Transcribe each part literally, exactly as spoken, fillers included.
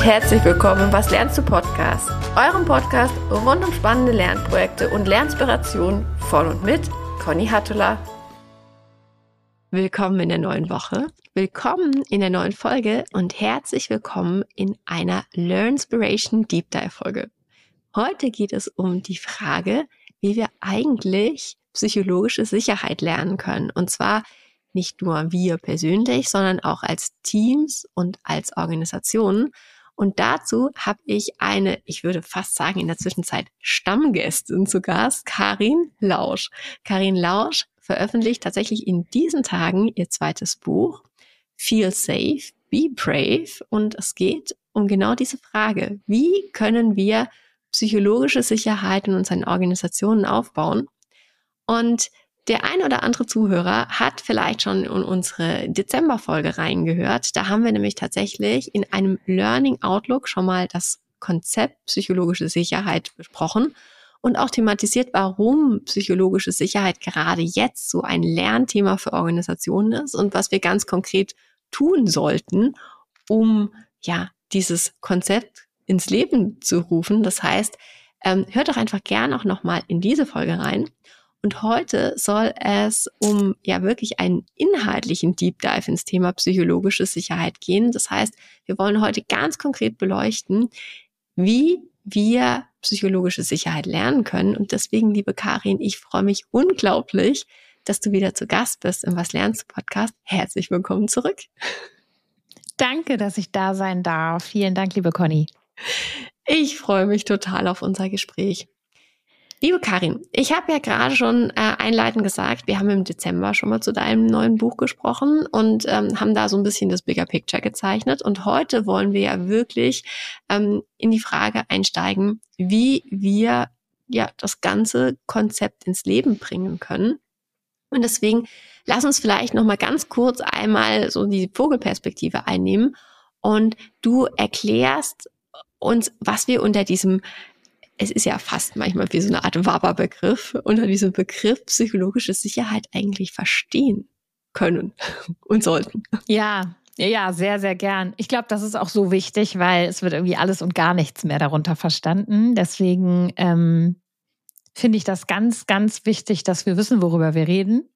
herzlich willkommen im Was lernst du Podcast, eurem Podcast rund um spannende Lernprojekte und Lerninspiration von und mit Conny Hattula. Willkommen in der neuen Woche, willkommen in der neuen Folge und herzlich willkommen in einer Learnspiration Deep Dive Folge. Heute geht es um die Frage, wie wir eigentlich psychologische Sicherheit lernen können. Und zwar nicht nur wir persönlich, sondern auch als Teams und als Organisationen. Und dazu habe ich eine, ich würde fast sagen in der Zwischenzeit Stammgästin zu Gast, Karin Lausch. Karin Lausch veröffentlicht tatsächlich in diesen Tagen ihr zweites Buch, Feel Safe, Be Brave. Und es geht um genau diese Frage, wie können wir psychologische Sicherheit in unseren Organisationen aufbauen? Und der ein oder andere Zuhörer hat vielleicht schon in unsere Dezemberfolge reingehört. Da haben wir nämlich tatsächlich in einem Learning Outlook schon mal das Konzept psychologische Sicherheit besprochen und auch thematisiert, warum psychologische Sicherheit gerade jetzt so ein Lernthema für Organisationen ist und was wir ganz konkret tun sollten, um ja dieses Konzept ins Leben zu rufen. Das heißt, ähm, hört doch einfach gern auch nochmal in diese Folge rein. Und heute soll es um ja wirklich einen inhaltlichen Deep Dive ins Thema psychologische Sicherheit gehen. Das heißt, wir wollen heute ganz konkret beleuchten, wie wir psychologische Sicherheit lernen können. Und deswegen, liebe Karin, ich freue mich unglaublich, dass du wieder zu Gast bist im Was lernst du Podcast. Herzlich willkommen zurück. Danke, dass ich da sein darf. Vielen Dank, liebe Conny. Ich freue mich total auf unser Gespräch. Liebe Karin, ich habe ja gerade schon äh, einleitend gesagt, wir haben im Dezember schon mal zu deinem neuen Buch gesprochen und ähm, haben da so ein bisschen das Bigger Picture gezeichnet. Und heute wollen wir ja wirklich ähm, in die Frage einsteigen, wie wir ja das ganze Konzept ins Leben bringen können. Und deswegen lass uns vielleicht noch mal ganz kurz einmal so die Vogelperspektive einnehmen und du erklärst uns, was wir unter diesem, es ist ja fast manchmal wie so eine Art Wabberbegriff, unter diesem Begriff psychologische Sicherheit eigentlich verstehen können und sollten. Ja, ja, sehr, sehr gern. Ich glaube, das ist auch so wichtig, weil es wird irgendwie alles und gar nichts mehr darunter verstanden. Deswegen ähm, finde ich das ganz, ganz wichtig, dass wir wissen, worüber wir reden.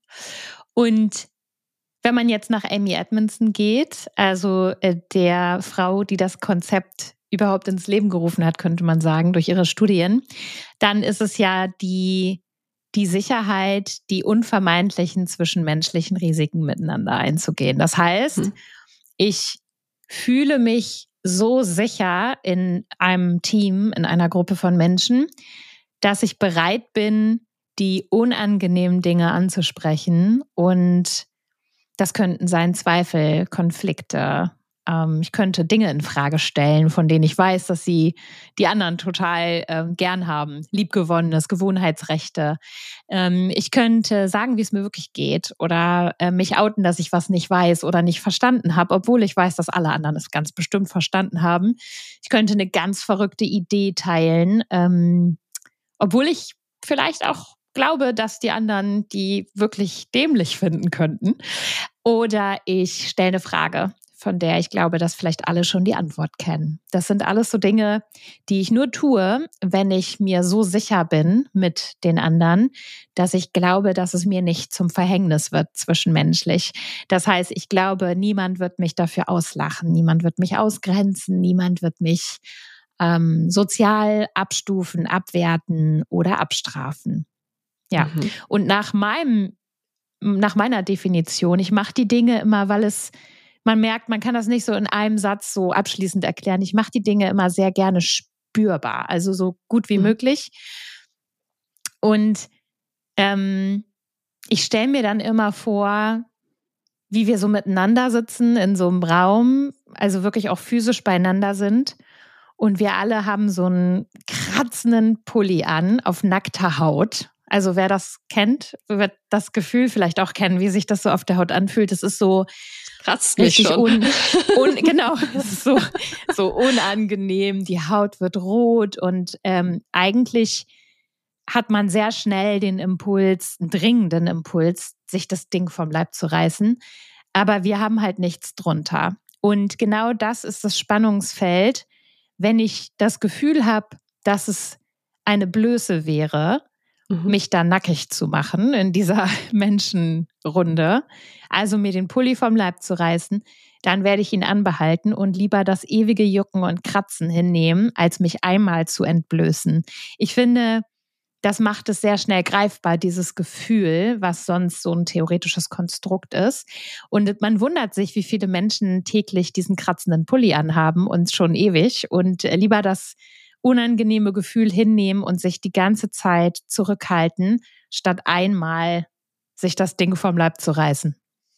Und wenn man jetzt nach Amy Edmondson geht, also äh, der Frau, die das Konzept überhaupt ins Leben gerufen hat, könnte man sagen, durch ihre Studien, dann ist es ja die, die Sicherheit, die unvermeidlichen zwischenmenschlichen Risiken miteinander einzugehen. Das heißt, hm. ich fühle mich so sicher in einem Team, in einer Gruppe von Menschen, dass ich bereit bin, die unangenehmen Dinge anzusprechen. Und das könnten sein Zweifel, Konflikte. Ich könnte Dinge in Frage stellen, von denen ich weiß, dass sie die anderen total ähm, gern haben. Liebgewonnenes, Gewohnheitsrechte. Ähm, ich könnte sagen, wie es mir wirklich geht oder äh, mich outen, dass ich was nicht weiß oder nicht verstanden habe, obwohl ich weiß, dass alle anderen es ganz bestimmt verstanden haben. Ich könnte eine ganz verrückte Idee teilen, ähm, obwohl ich vielleicht auch glaube, dass die anderen die wirklich dämlich finden könnten. Oder ich stelle eine Frage, von der ich glaube, dass vielleicht alle schon die Antwort kennen. Das sind alles so Dinge, die ich nur tue, wenn ich mir so sicher bin mit den anderen, dass ich glaube, dass es mir nicht zum Verhängnis wird zwischenmenschlich. Das heißt, ich glaube, niemand wird mich dafür auslachen, niemand wird mich ausgrenzen, niemand wird mich ähm, sozial abstufen, abwerten oder abstrafen. Ja, mhm. Und nach meinem, nach meiner Definition, ich mache die Dinge immer, weil es man merkt, man kann das nicht so in einem Satz so abschließend erklären. Ich mache die Dinge immer sehr gerne spürbar, also so gut wie mhm. möglich. Und ähm, ich stelle mir dann immer vor, wie wir so miteinander sitzen in so einem Raum, also wirklich auch physisch beieinander sind. Und wir alle haben so einen kratzenden Pulli an auf nackter Haut. Also wer das kennt, wird das Gefühl vielleicht auch kennen, wie sich das so auf der Haut anfühlt. Es ist so kratzt mich richtig schon. Un, un, genau, es ist so, so unangenehm. Die Haut wird rot und ähm, eigentlich hat man sehr schnell den Impuls, einen dringenden Impuls, sich das Ding vom Leib zu reißen. Aber wir haben halt nichts drunter. Und genau das ist das Spannungsfeld, wenn ich das Gefühl habe, dass es eine Blöße wäre, mhm. mich da nackig zu machen in dieser Menschenrunde, also mir den Pulli vom Leib zu reißen, dann werde ich ihn anbehalten und lieber das ewige Jucken und Kratzen hinnehmen, als mich einmal zu entblößen. Ich finde, das macht es sehr schnell greifbar, dieses Gefühl, was sonst so ein theoretisches Konstrukt ist. Und man wundert sich, wie viele Menschen täglich diesen kratzenden Pulli anhaben und schon ewig und lieber das unangenehme Gefühl hinnehmen und sich die ganze Zeit zurückhalten, statt einmal sich das Ding vom Leib zu reißen.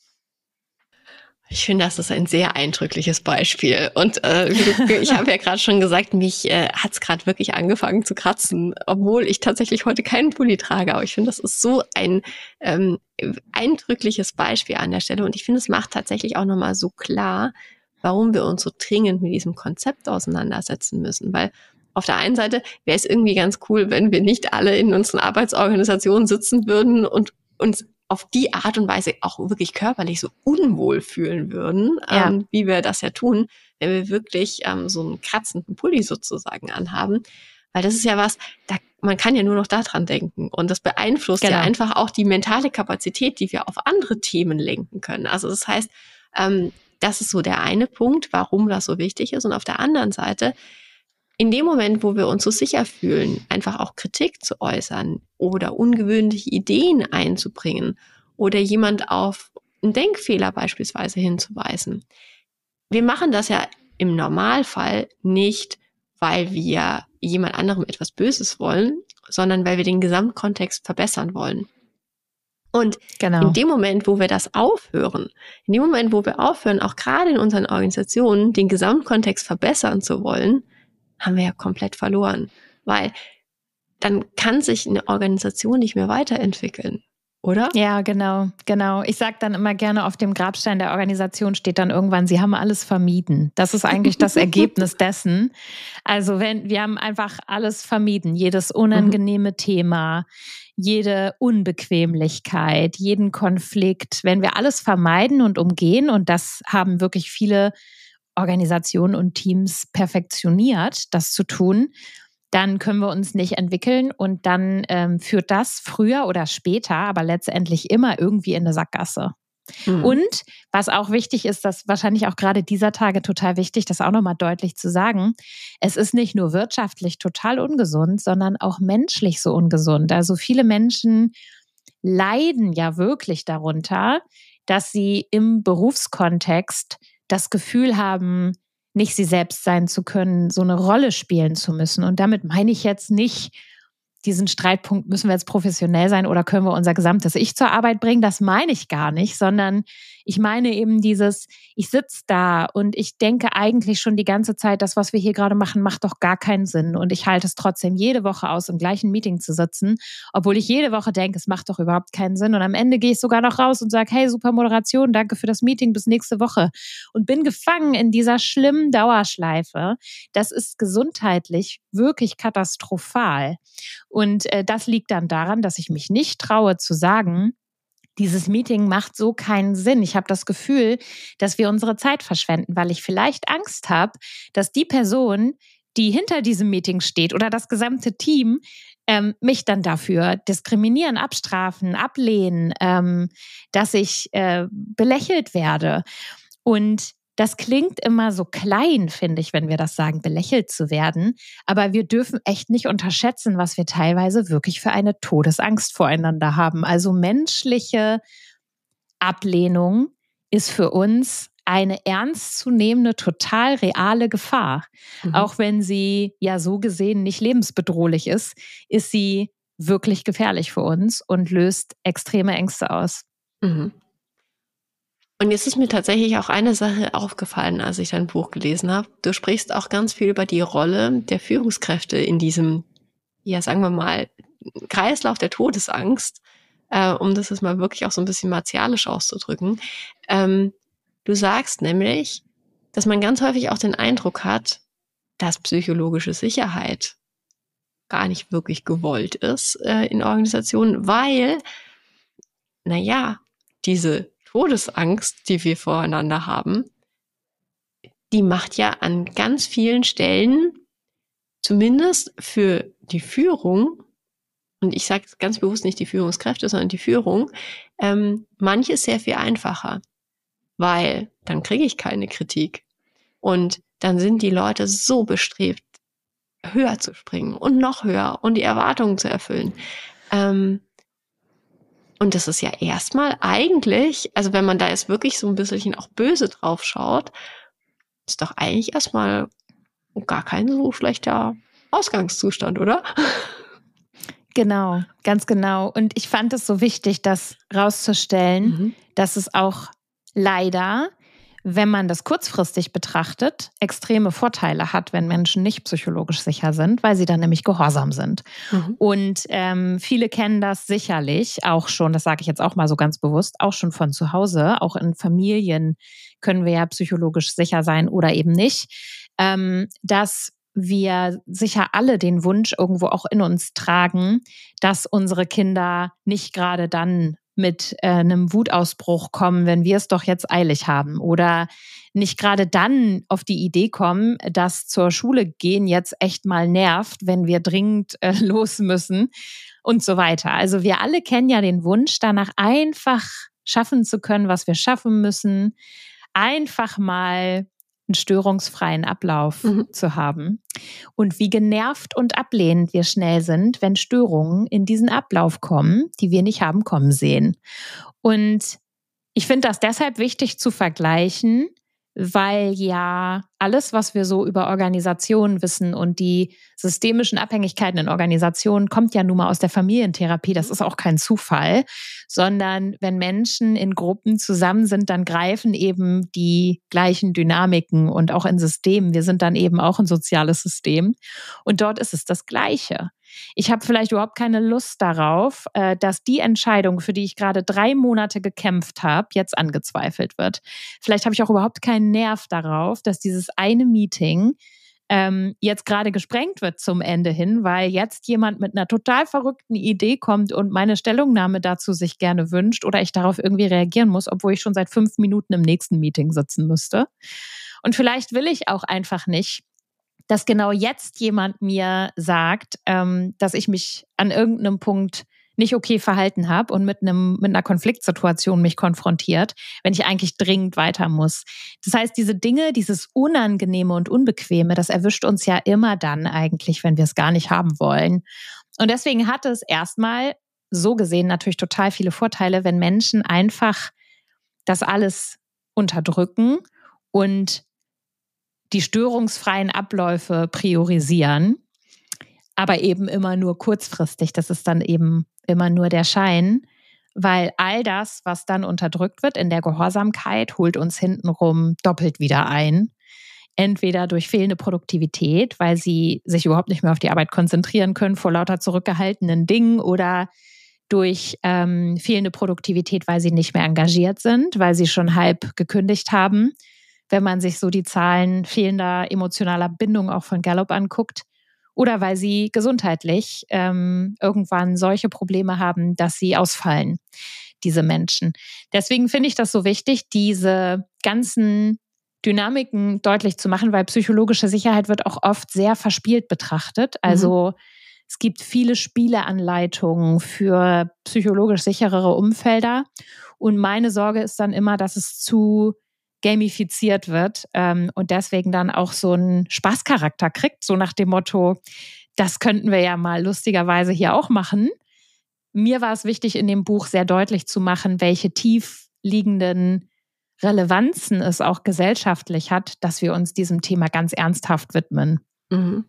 Ich finde, das ist ein sehr eindrückliches Beispiel. Und äh, ich habe ja gerade schon gesagt, mich äh, hat es gerade wirklich angefangen zu kratzen, obwohl ich tatsächlich heute keinen Pulli trage. Aber ich finde, das ist so ein ähm, eindrückliches Beispiel an der Stelle. Und ich finde, es macht tatsächlich auch nochmal so klar, warum wir uns so dringend mit diesem Konzept auseinandersetzen müssen. Weil auf der einen Seite wäre es irgendwie ganz cool, wenn wir nicht alle in unseren Arbeitsorganisationen sitzen würden und uns auf die Art und Weise auch wirklich körperlich so unwohl fühlen würden, ja. ähm, wie wir das ja tun, wenn wir wirklich ähm, so einen kratzenden Pulli sozusagen anhaben. Weil das ist ja was, da man kann ja nur noch daran denken. Und das beeinflusst genau. ja einfach auch die mentale Kapazität, die wir auf andere Themen lenken können. Also das heißt, ähm, das ist so der eine Punkt, warum das so wichtig ist. Und auf der anderen Seite, in dem Moment, wo wir uns so sicher fühlen, einfach auch Kritik zu äußern oder ungewöhnliche Ideen einzubringen oder jemand auf einen Denkfehler beispielsweise hinzuweisen. Wir machen das ja im Normalfall nicht, weil wir jemand anderem etwas Böses wollen, sondern weil wir den Gesamtkontext verbessern wollen. Und genau. in dem Moment, wo wir das aufhören, in dem Moment, wo wir aufhören, auch gerade in unseren Organisationen den Gesamtkontext verbessern zu wollen, haben wir ja komplett verloren, weil dann kann sich eine Organisation nicht mehr weiterentwickeln, oder? Ja, genau, genau. Ich sage dann immer gerne, auf dem Grabstein der Organisation steht dann irgendwann, sie haben alles vermieden. Das ist eigentlich das Ergebnis dessen. Also wenn wir haben einfach alles vermieden, jedes unangenehme mhm. Thema, jede Unbequemlichkeit, jeden Konflikt. Wenn wir alles vermeiden und umgehen, und das haben wirklich viele Organisationen und Teams perfektioniert, das zu tun, dann können wir uns nicht entwickeln und dann ähm, führt das früher oder später, aber letztendlich immer irgendwie in eine Sackgasse. Mhm. Und was auch wichtig ist, das wahrscheinlich auch gerade dieser Tage total wichtig, das auch nochmal deutlich zu sagen, es ist nicht nur wirtschaftlich total ungesund, sondern auch menschlich so ungesund. Also viele Menschen leiden ja wirklich darunter, dass sie im Berufskontext das Gefühl haben, nicht sie selbst sein zu können, so eine Rolle spielen zu müssen. Und damit meine ich jetzt nicht diesen Streitpunkt, müssen wir jetzt professionell sein oder können wir unser gesamtes Ich zur Arbeit bringen? Das meine ich gar nicht, sondern ich meine eben dieses, ich sitze da und ich denke eigentlich schon die ganze Zeit, das, was wir hier gerade machen, macht doch gar keinen Sinn. Und ich halte es trotzdem jede Woche aus, im gleichen Meeting zu sitzen, obwohl ich jede Woche denke, es macht doch überhaupt keinen Sinn. Und am Ende gehe ich sogar noch raus und sage, hey, super Moderation, danke für das Meeting, bis nächste Woche. Und bin gefangen in dieser schlimmen Dauerschleife. Das ist gesundheitlich wirklich katastrophal. Und äh, das liegt dann daran, dass ich mich nicht traue zu sagen, dieses Meeting macht so keinen Sinn. Ich habe das Gefühl, dass wir unsere Zeit verschwenden, weil ich vielleicht Angst habe, dass die Person, die hinter diesem Meeting steht oder das gesamte Team, ähm, mich dann dafür diskriminieren, abstrafen, ablehnen, ähm, dass ich äh, belächelt werde. Und das klingt immer so klein, finde ich, wenn wir das sagen, belächelt zu werden. Aber wir dürfen echt nicht unterschätzen, was wir teilweise wirklich für eine Todesangst voreinander haben. Also menschliche Ablehnung ist für uns eine ernstzunehmende, total reale Gefahr. Mhm. Auch wenn sie ja so gesehen nicht lebensbedrohlich ist, ist sie wirklich gefährlich für uns und löst extreme Ängste aus. Mhm. Und jetzt ist mir tatsächlich auch eine Sache aufgefallen, als ich dein Buch gelesen habe. Du sprichst auch ganz viel über die Rolle der Führungskräfte in diesem, ja, sagen wir mal, Kreislauf der Todesangst, äh, um das jetzt mal wirklich auch so ein bisschen martialisch auszudrücken. Ähm, du sagst nämlich, dass man ganz häufig auch den Eindruck hat, dass psychologische Sicherheit gar nicht wirklich gewollt ist äh, in Organisationen, weil, naja, diese Todesangst, die wir voreinander haben, die macht ja an ganz vielen Stellen, zumindest für die Führung, und ich sage ganz bewusst nicht die Führungskräfte, sondern die Führung, ähm, manches sehr viel einfacher, weil dann kriege ich keine Kritik. Und dann sind die Leute so bestrebt, höher zu springen und noch höher und die Erwartungen zu erfüllen. Ähm, und das ist ja erstmal eigentlich, also wenn man da jetzt wirklich so ein bisschen auch böse drauf schaut, ist doch eigentlich erstmal gar kein so schlechter Ausgangszustand, oder? Genau, ganz genau. Und ich fand es so wichtig, das rauszustellen, mhm. dass es auch leider, wenn man das kurzfristig betrachtet, extreme Vorteile hat, wenn Menschen nicht psychologisch sicher sind, weil sie dann nämlich gehorsam sind. Mhm. Und ähm, viele kennen das sicherlich auch schon, das sage ich jetzt auch mal so ganz bewusst, auch schon von zu Hause. Auch in Familien können wir ja psychologisch sicher sein oder eben nicht, ähm, dass wir sicher alle den Wunsch irgendwo auch in uns tragen, dass unsere Kinder nicht gerade dann mit äh, einem Wutausbruch kommen, wenn wir es doch jetzt eilig haben, oder nicht gerade dann auf die Idee kommen, dass zur Schule gehen jetzt echt mal nervt, wenn wir dringend äh, los müssen und so weiter. Also wir alle kennen ja den Wunsch, danach einfach schaffen zu können, was wir schaffen müssen, einfach mal einen störungsfreien Ablauf mhm. zu haben. Und wie genervt und ablehnend wir schnell sind, wenn Störungen in diesen Ablauf kommen, die wir nicht haben kommen sehen. Und ich finde das deshalb wichtig zu vergleichen, weil ja alles, was wir so über Organisationen wissen und die systemischen Abhängigkeiten in Organisationen, kommt ja nun mal aus der Familientherapie. Das ist auch kein Zufall, sondern wenn Menschen in Gruppen zusammen sind, dann greifen eben die gleichen Dynamiken und auch in Systemen. Wir sind dann eben auch ein soziales System und dort ist es das Gleiche. Ich habe vielleicht überhaupt keine Lust darauf, dass die Entscheidung, für die ich gerade drei Monate gekämpft habe, jetzt angezweifelt wird. Vielleicht habe ich auch überhaupt keinen Nerv darauf, dass dieses eine Meeting ähm, jetzt gerade gesprengt wird zum Ende hin, weil jetzt jemand mit einer total verrückten Idee kommt und meine Stellungnahme dazu sich gerne wünscht oder ich darauf irgendwie reagieren muss, obwohl ich schon seit fünf Minuten im nächsten Meeting sitzen müsste. Und vielleicht will ich auch einfach nicht, dass genau jetzt jemand mir sagt, ähm, dass ich mich an irgendeinem Punkt nicht okay verhalten habe und mit einem mit einer Konfliktsituation mich konfrontiert, wenn ich eigentlich dringend weiter muss. Das heißt, diese Dinge, dieses Unangenehme und Unbequeme, das erwischt uns ja immer dann eigentlich, wenn wir es gar nicht haben wollen. Und deswegen hat es erstmal so gesehen natürlich total viele Vorteile, wenn Menschen einfach das alles unterdrücken und die störungsfreien Abläufe priorisieren, aber eben immer nur kurzfristig. Das ist dann eben immer nur der Schein, weil all das, was dann unterdrückt wird in der Gehorsamkeit, holt uns hintenrum doppelt wieder ein. Entweder durch fehlende Produktivität, weil sie sich überhaupt nicht mehr auf die Arbeit konzentrieren können vor lauter zurückgehaltenen Dingen, oder durch ähm, fehlende Produktivität, weil sie nicht mehr engagiert sind, weil sie schon halb gekündigt haben. Wenn man sich so die Zahlen fehlender emotionaler Bindung auch von Gallup anguckt, oder weil sie gesundheitlich ähm, irgendwann solche Probleme haben, dass sie ausfallen, diese Menschen. Deswegen finde ich das so wichtig, diese ganzen Dynamiken deutlich zu machen, weil psychologische Sicherheit wird auch oft sehr verspielt betrachtet. Also mhm. es gibt viele Spieleanleitungen für psychologisch sicherere Umfelder. Und meine Sorge ist dann immer, dass es zu gamifiziert wird ähm, und deswegen dann auch so einen Spaßcharakter kriegt, so nach dem Motto, das könnten wir ja mal lustigerweise hier auch machen. Mir war es wichtig, in dem Buch sehr deutlich zu machen, welche tief liegenden Relevanzen es auch gesellschaftlich hat, dass wir uns diesem Thema ganz ernsthaft widmen. Mhm.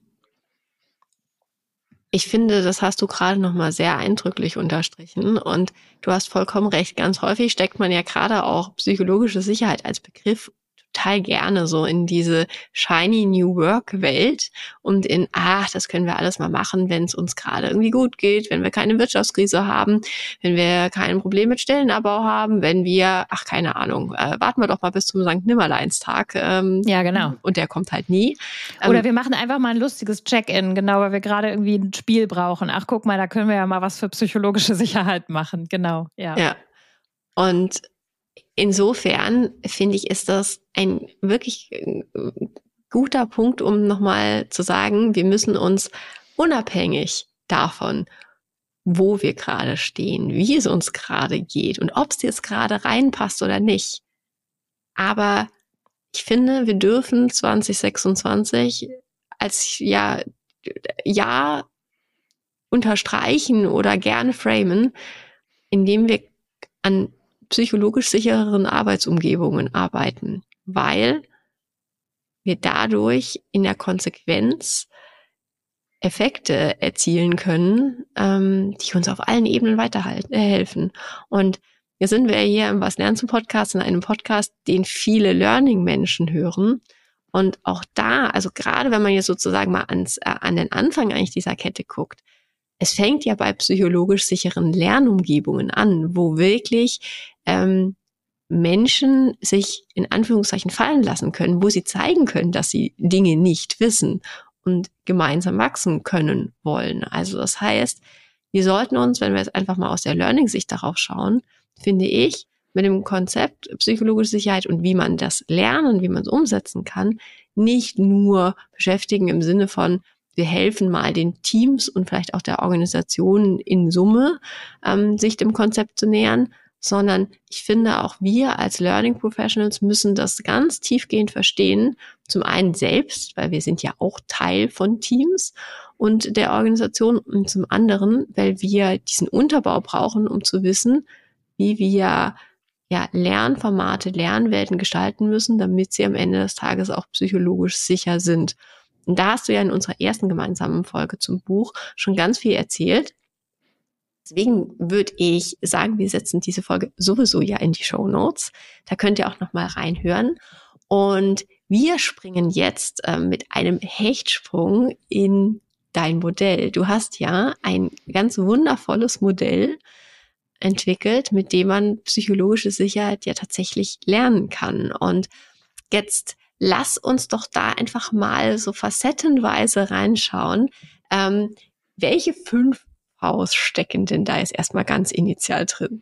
Ich finde, das hast du gerade nochmal sehr eindrücklich unterstrichen und du hast vollkommen recht. Ganz häufig steckt man ja gerade auch psychologische Sicherheit als Begriff total gerne so in diese shiny New Work Welt und in, ach, das können wir alles mal machen, wenn es uns gerade irgendwie gut geht, wenn wir keine Wirtschaftskrise haben, wenn wir kein Problem mit Stellenabbau haben, wenn wir, ach, keine Ahnung, äh, warten wir doch mal bis zum Sankt Nimmerleinstag. Ähm, ja, genau. Und der kommt halt nie. Oder ähm, wir machen einfach mal ein lustiges Check-in, genau, weil wir gerade irgendwie ein Spiel brauchen. Ach, guck mal, da können wir ja mal was für psychologische Sicherheit machen. Genau, ja. Ja, und insofern finde ich, ist das ein wirklich guter Punkt, um nochmal zu sagen, wir müssen uns unabhängig davon, wo wir gerade stehen, wie es uns gerade geht und ob es jetzt gerade reinpasst oder nicht. Aber ich finde, wir dürfen zwanzig sechsundzwanzig als ja, Jahr unterstreichen oder gerne framen, indem wir an psychologisch sichereren Arbeitsumgebungen arbeiten, weil wir dadurch in der Konsequenz Effekte erzielen können, ähm, die uns auf allen Ebenen weiterhelfen. Und jetzt sind wir hier im Was lernst du Podcast, in einem Podcast, den viele Learning-Menschen hören. Und auch da, also gerade wenn man jetzt sozusagen mal ans, äh, an den Anfang eigentlich dieser Kette guckt, es fängt ja bei psychologisch sicheren Lernumgebungen an, wo wirklich ähm, Menschen sich in Anführungszeichen fallen lassen können, wo sie zeigen können, dass sie Dinge nicht wissen und gemeinsam wachsen können wollen. Also das heißt, wir sollten uns, wenn wir jetzt einfach mal aus der Learning-Sicht darauf schauen, finde ich, mit dem Konzept psychologische Sicherheit und wie man das lernen, wie man es umsetzen kann, nicht nur beschäftigen im Sinne von, wir helfen mal den Teams und vielleicht auch der Organisation in Summe, ähm, sich dem Konzept zu nähern, sondern ich finde auch wir als Learning Professionals müssen das ganz tiefgehend verstehen. Zum einen selbst, weil wir sind ja auch Teil von Teams und der Organisation, und zum anderen, weil wir diesen Unterbau brauchen, um zu wissen, wie wir ja Lernformate, Lernwelten gestalten müssen, damit sie am Ende des Tages auch psychologisch sicher sind. Und da hast du ja in unserer ersten gemeinsamen Folge zum Buch schon ganz viel erzählt. Deswegen würde ich sagen, wir setzen diese Folge sowieso ja in die Shownotes. Da könnt ihr auch nochmal reinhören. Und wir springen jetzt äh, mit einem Hechtsprung in dein Modell. Du hast ja ein ganz wundervolles Modell entwickelt, mit dem man psychologische Sicherheit ja tatsächlich lernen kann. Und jetzt lass uns doch da einfach mal so facettenweise reinschauen. Ähm, welche fünf V's stecken denn da jetzt erstmal ganz initial drin?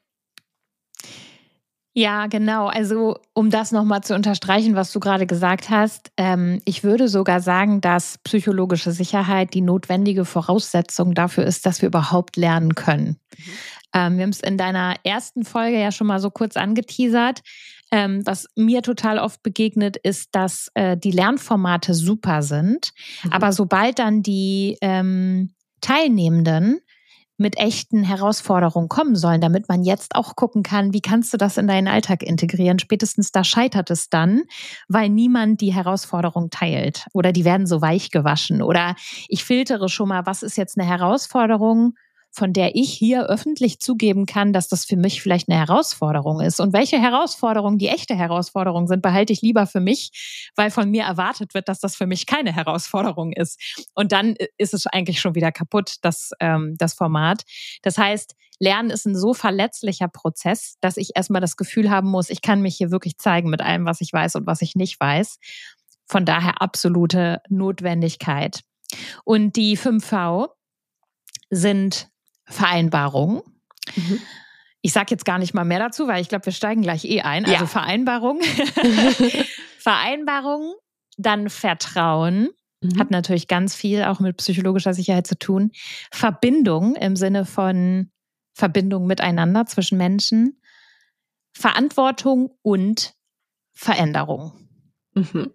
Ja, genau. Also um das nochmal zu unterstreichen, was du gerade gesagt hast, ähm, ich würde sogar sagen, dass psychologische Sicherheit die notwendige Voraussetzung dafür ist, dass wir überhaupt lernen können. Mhm. Ähm, wir haben es in deiner ersten Folge ja schon mal so kurz angeteasert. Ähm, was mir total oft begegnet, ist, dass äh, die Lernformate super sind, mhm. aber sobald dann die ähm, Teilnehmenden mit echten Herausforderungen kommen sollen, damit man jetzt auch gucken kann, wie kannst du das in deinen Alltag integrieren. Spätestens da scheitert es dann, weil niemand die Herausforderung teilt oder die werden so weich gewaschen oder ich filtere schon mal, was ist jetzt eine Herausforderung, von der ich hier öffentlich zugeben kann, dass das für mich vielleicht eine Herausforderung ist. Und welche Herausforderungen die echte Herausforderung sind, behalte ich lieber für mich, weil von mir erwartet wird, dass das für mich keine Herausforderung ist. Und dann ist es eigentlich schon wieder kaputt, das, ähm, das Format. Das heißt, Lernen ist ein so verletzlicher Prozess, dass ich erstmal das Gefühl haben muss, ich kann mich hier wirklich zeigen mit allem, was ich weiß und was ich nicht weiß. Von daher absolute Notwendigkeit. Und die fünf V sind Vereinbarung. Mhm. Ich sage jetzt gar nicht mal mehr dazu, weil ich glaube, wir steigen gleich eh ein. Also ja. Vereinbarung. Vereinbarung, dann Vertrauen. Mhm. Hat natürlich ganz viel auch mit psychologischer Sicherheit zu tun. Verbindung im Sinne von Verbindung miteinander zwischen Menschen. Verantwortung und Veränderung. Mhm.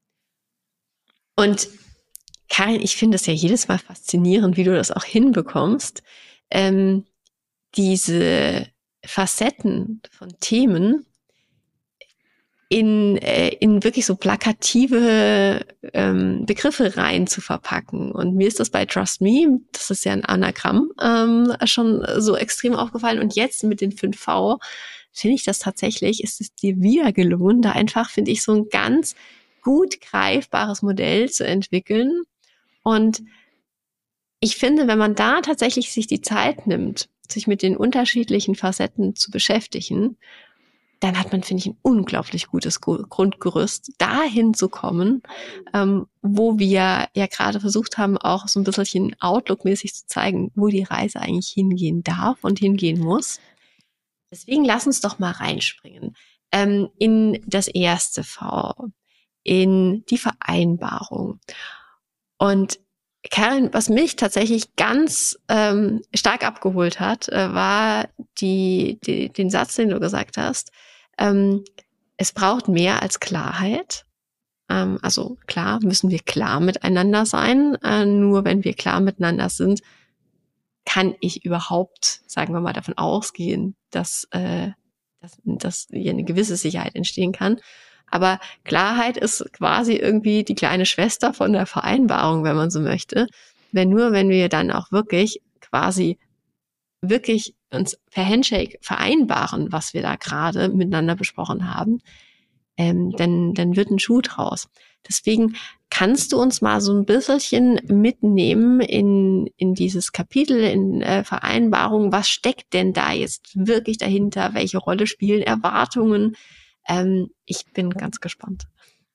Und Karin, ich finde es ja jedes Mal faszinierend, wie du das auch hinbekommst, ähm, diese Facetten von Themen in, äh, in wirklich so plakative ähm, Begriffe rein zu verpacken. Und mir ist das bei Trust Me, das ist ja ein Anagramm, ähm, schon so extrem aufgefallen. Und jetzt mit den fünf V finde ich das tatsächlich, ist es dir wieder gelungen, da einfach, finde ich, so ein ganz gut greifbares Modell zu entwickeln. Und ich finde, wenn man da tatsächlich sich die Zeit nimmt, sich mit den unterschiedlichen Facetten zu beschäftigen, dann hat man, finde ich, ein unglaublich gutes Grundgerüst, dahin zu kommen, ähm, wo wir ja gerade versucht haben, auch so ein bisschen Outlook-mäßig zu zeigen, wo die Reise eigentlich hingehen darf und hingehen muss. Deswegen lass uns doch mal reinspringen ähm, in das erste V, in die Vereinbarung. Und Karin, was mich tatsächlich ganz ähm, stark abgeholt hat, äh, war die, die, den Satz, den du gesagt hast. Ähm, es braucht mehr als Klarheit. Ähm, also klar müssen wir klar miteinander sein. Äh, nur wenn wir klar miteinander sind, kann ich überhaupt, sagen wir mal, davon ausgehen, dass, äh, dass, dass hier eine gewisse Sicherheit entstehen kann. Aber Klarheit ist quasi irgendwie die kleine Schwester von der Vereinbarung, wenn man so möchte. Wenn nur, wenn wir dann auch wirklich quasi wirklich uns per Handshake vereinbaren, was wir da gerade miteinander besprochen haben, ähm, dann, dann wird ein Schuh draus. Deswegen kannst du uns mal so ein bisschen mitnehmen in, in dieses Kapitel, in äh, Vereinbarung. Was steckt denn da jetzt wirklich dahinter? Welche Rolle spielen Erwartungen? Ähm, ich bin ganz gespannt.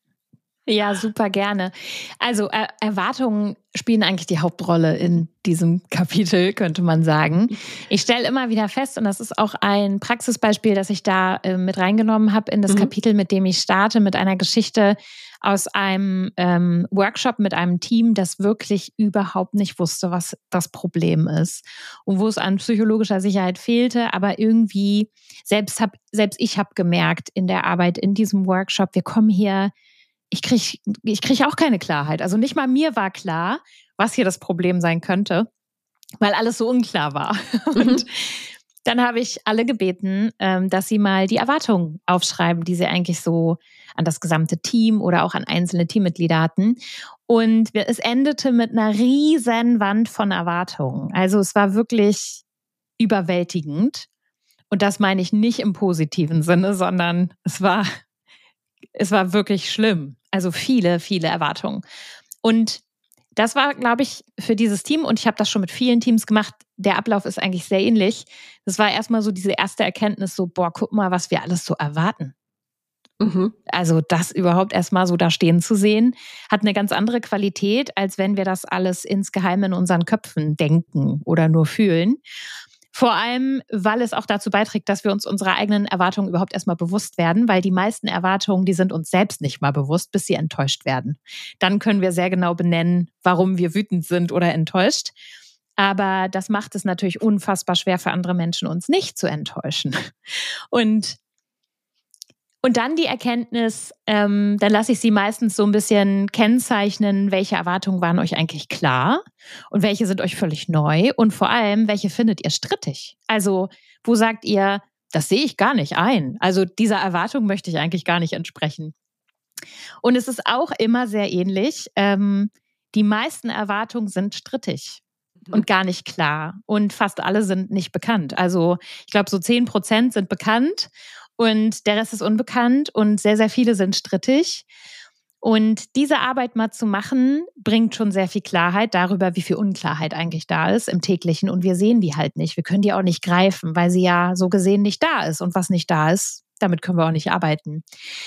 Ja, super gerne. Also er- Erwartungen spielen eigentlich die Hauptrolle in diesem Kapitel, könnte man sagen. Ich stelle immer wieder fest, und das ist auch ein Praxisbeispiel, das ich da äh, mit reingenommen habe in das mhm. Kapitel, mit dem ich starte, mit einer Geschichte aus einem ähm, Workshop mit einem Team, das wirklich überhaupt nicht wusste, was das Problem ist und wo es an psychologischer Sicherheit fehlte, aber irgendwie selbst hab, selbst ich habe gemerkt in der Arbeit in diesem Workshop, wir kommen hier Ich kriege ich krieg auch keine Klarheit. Also nicht mal mir war klar, was hier das Problem sein könnte, weil alles so unklar war. Mhm. Und dann habe ich alle gebeten, dass sie mal die Erwartungen aufschreiben, die sie eigentlich so an das gesamte Team oder auch an einzelne Teammitglieder hatten. Und es endete mit einer riesen Wand von Erwartungen. Also es war wirklich überwältigend. Und das meine ich nicht im positiven Sinne, sondern es war, es war wirklich schlimm. Also viele, viele Erwartungen. Und das war, glaube ich, für dieses Team, und ich habe das schon mit vielen Teams gemacht, der Ablauf ist eigentlich sehr ähnlich. Das war erstmal so diese erste Erkenntnis, so, boah, guck mal, was wir alles so erwarten. Mhm. Also das überhaupt erstmal so da stehen zu sehen, hat eine ganz andere Qualität, als wenn wir das alles insgeheim in unseren Köpfen denken oder nur fühlen. Vor allem, weil es auch dazu beiträgt, dass wir uns unserer eigenen Erwartungen überhaupt erstmal bewusst werden, weil die meisten Erwartungen, die sind uns selbst nicht mal bewusst, bis sie enttäuscht werden. Dann können wir sehr genau benennen, warum wir wütend sind oder enttäuscht. Aber das macht es natürlich unfassbar schwer für andere Menschen, uns nicht zu enttäuschen. Und Und dann die Erkenntnis, ähm, dann lasse ich Sie meistens so ein bisschen kennzeichnen, welche Erwartungen waren euch eigentlich klar und welche sind euch völlig neu und vor allem, welche findet ihr strittig? Also wo sagt ihr, das sehe ich gar nicht ein. Also dieser Erwartung möchte ich eigentlich gar nicht entsprechen. Und es ist auch immer sehr ähnlich. Ähm, die meisten Erwartungen sind strittig und gar nicht klar und fast alle sind nicht bekannt. Also ich glaube, so zehn Prozent sind bekannt. Und der Rest ist unbekannt und sehr, sehr viele sind strittig. Und diese Arbeit mal zu machen, bringt schon sehr viel Klarheit darüber, wie viel Unklarheit eigentlich da ist im täglichen. Und wir sehen die halt nicht. Wir können die auch nicht greifen, weil sie ja so gesehen nicht da ist. Und was nicht da ist, damit können wir auch nicht arbeiten.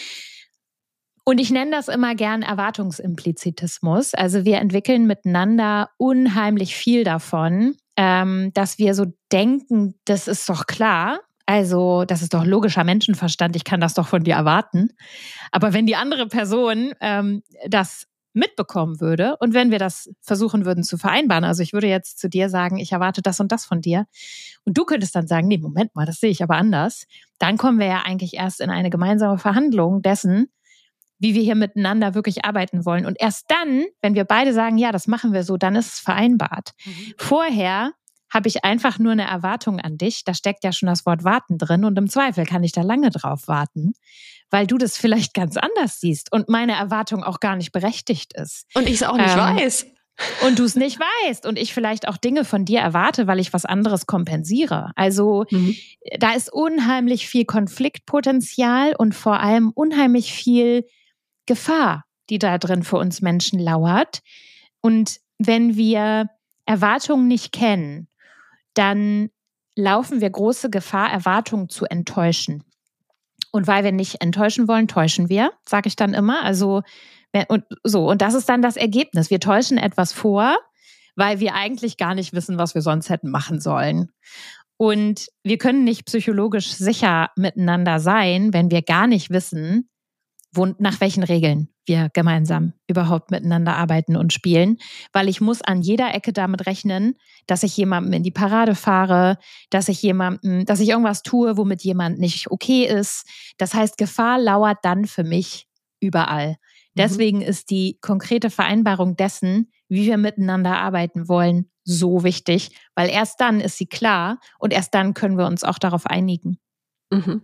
Und ich nenne das immer gern Erwartungsimplizitismus. Also wir entwickeln miteinander unheimlich viel davon, dass wir so denken, das ist doch klar. Also, das ist doch logischer Menschenverstand, ich kann das doch von dir erwarten. Aber wenn die andere Person ähm, das mitbekommen würde und wenn wir das versuchen würden zu vereinbaren, also ich würde jetzt zu dir sagen, ich erwarte das und das von dir und du könntest dann sagen, nee, Moment mal, das sehe ich aber anders, dann kommen wir ja eigentlich erst in eine gemeinsame Verhandlung dessen, wie wir hier miteinander wirklich arbeiten wollen. Und erst dann, wenn wir beide sagen, ja, das machen wir so, dann ist es vereinbart. Mhm. Vorher habe ich einfach nur eine Erwartung an dich. Da steckt ja schon das Wort warten drin und im Zweifel kann ich da lange drauf warten, weil du das vielleicht ganz anders siehst und meine Erwartung auch gar nicht berechtigt ist. Und ich es auch nicht ähm, weiß. Und du es nicht weißt und ich vielleicht auch Dinge von dir erwarte, weil ich was anderes kompensiere. Also mhm. da ist unheimlich viel Konfliktpotenzial und vor allem unheimlich viel Gefahr, die da drin für uns Menschen lauert. Und wenn wir Erwartungen nicht kennen, dann laufen wir große Gefahr, Erwartungen zu enttäuschen. Und weil wir nicht enttäuschen wollen, täuschen wir, sage ich dann immer. Also und so und das ist dann das Ergebnis. Wir täuschen etwas vor, weil wir eigentlich gar nicht wissen, was wir sonst hätten machen sollen. Und wir können nicht psychologisch sicher miteinander sein, wenn wir gar nicht wissen, wo, nach welchen Regeln wir gemeinsam überhaupt miteinander arbeiten und spielen. Weil ich muss an jeder Ecke damit rechnen, dass ich jemandem in die Parade fahre, dass ich jemandem, dass ich irgendwas tue, womit jemand nicht okay ist. Das heißt, Gefahr lauert dann für mich überall. Deswegen ist die konkrete Vereinbarung dessen, wie wir miteinander arbeiten wollen, so wichtig, weil erst dann ist sie klar und erst dann können wir uns auch darauf einigen. Mhm.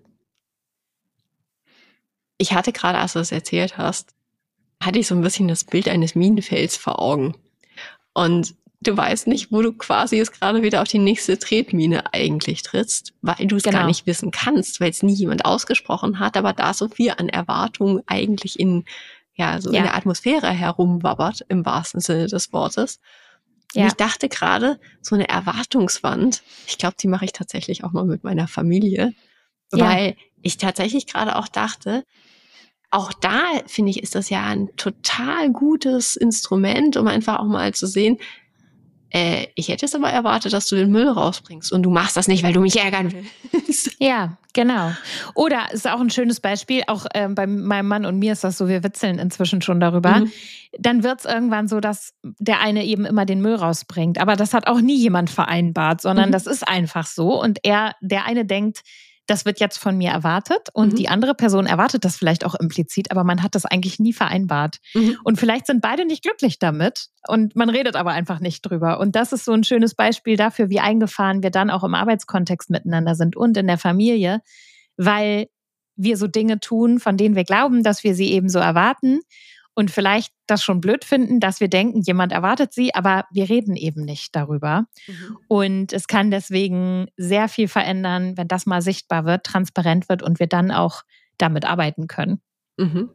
Ich hatte gerade, als du das erzählt hast, hatte ich so ein bisschen das Bild eines Minenfelds vor Augen. Und du weißt nicht, wo du quasi jetzt gerade wieder auf die nächste Tretmine eigentlich trittst, weil du es Genau. gar nicht wissen kannst, weil es nie jemand ausgesprochen hat, aber da so viel an Erwartungen eigentlich in, ja, so Ja. in der Atmosphäre herumwabbert, im wahrsten Sinne des Wortes. Und Ja. ich dachte gerade, so eine Erwartungswand, ich glaube, die mache ich tatsächlich auch mal mit meiner Familie, Ja. weil ich tatsächlich gerade auch dachte, auch da, finde ich, ist das ja ein total gutes Instrument, um einfach auch mal zu sehen, äh, ich hätte jetzt aber erwartet, dass du den Müll rausbringst und du machst das nicht, weil du mich ärgern willst. Ja, genau. Oder ist auch ein schönes Beispiel, auch ähm, bei meinem Mann und mir ist das so, wir witzeln inzwischen schon darüber. Mhm. Dann wird es irgendwann so, dass der eine eben immer den Müll rausbringt. Aber das hat auch nie jemand vereinbart, sondern Mhm. das ist einfach so. Und er, der eine denkt, das wird jetzt von mir erwartet und Mhm. die andere Person erwartet das vielleicht auch implizit, aber man hat das eigentlich nie vereinbart. Mhm. Und vielleicht sind beide nicht glücklich damit und man redet aber einfach nicht drüber. Und das ist so ein schönes Beispiel dafür, wie eingefahren wir dann auch im Arbeitskontext miteinander sind und in der Familie, weil wir so Dinge tun, von denen wir glauben, dass wir sie eben so erwarten und vielleicht das schon blöd finden, dass wir denken, jemand erwartet sie, aber wir reden eben nicht darüber. Mhm. Und es kann deswegen sehr viel verändern, wenn das mal sichtbar wird, transparent wird und wir dann auch damit arbeiten können. Mhm.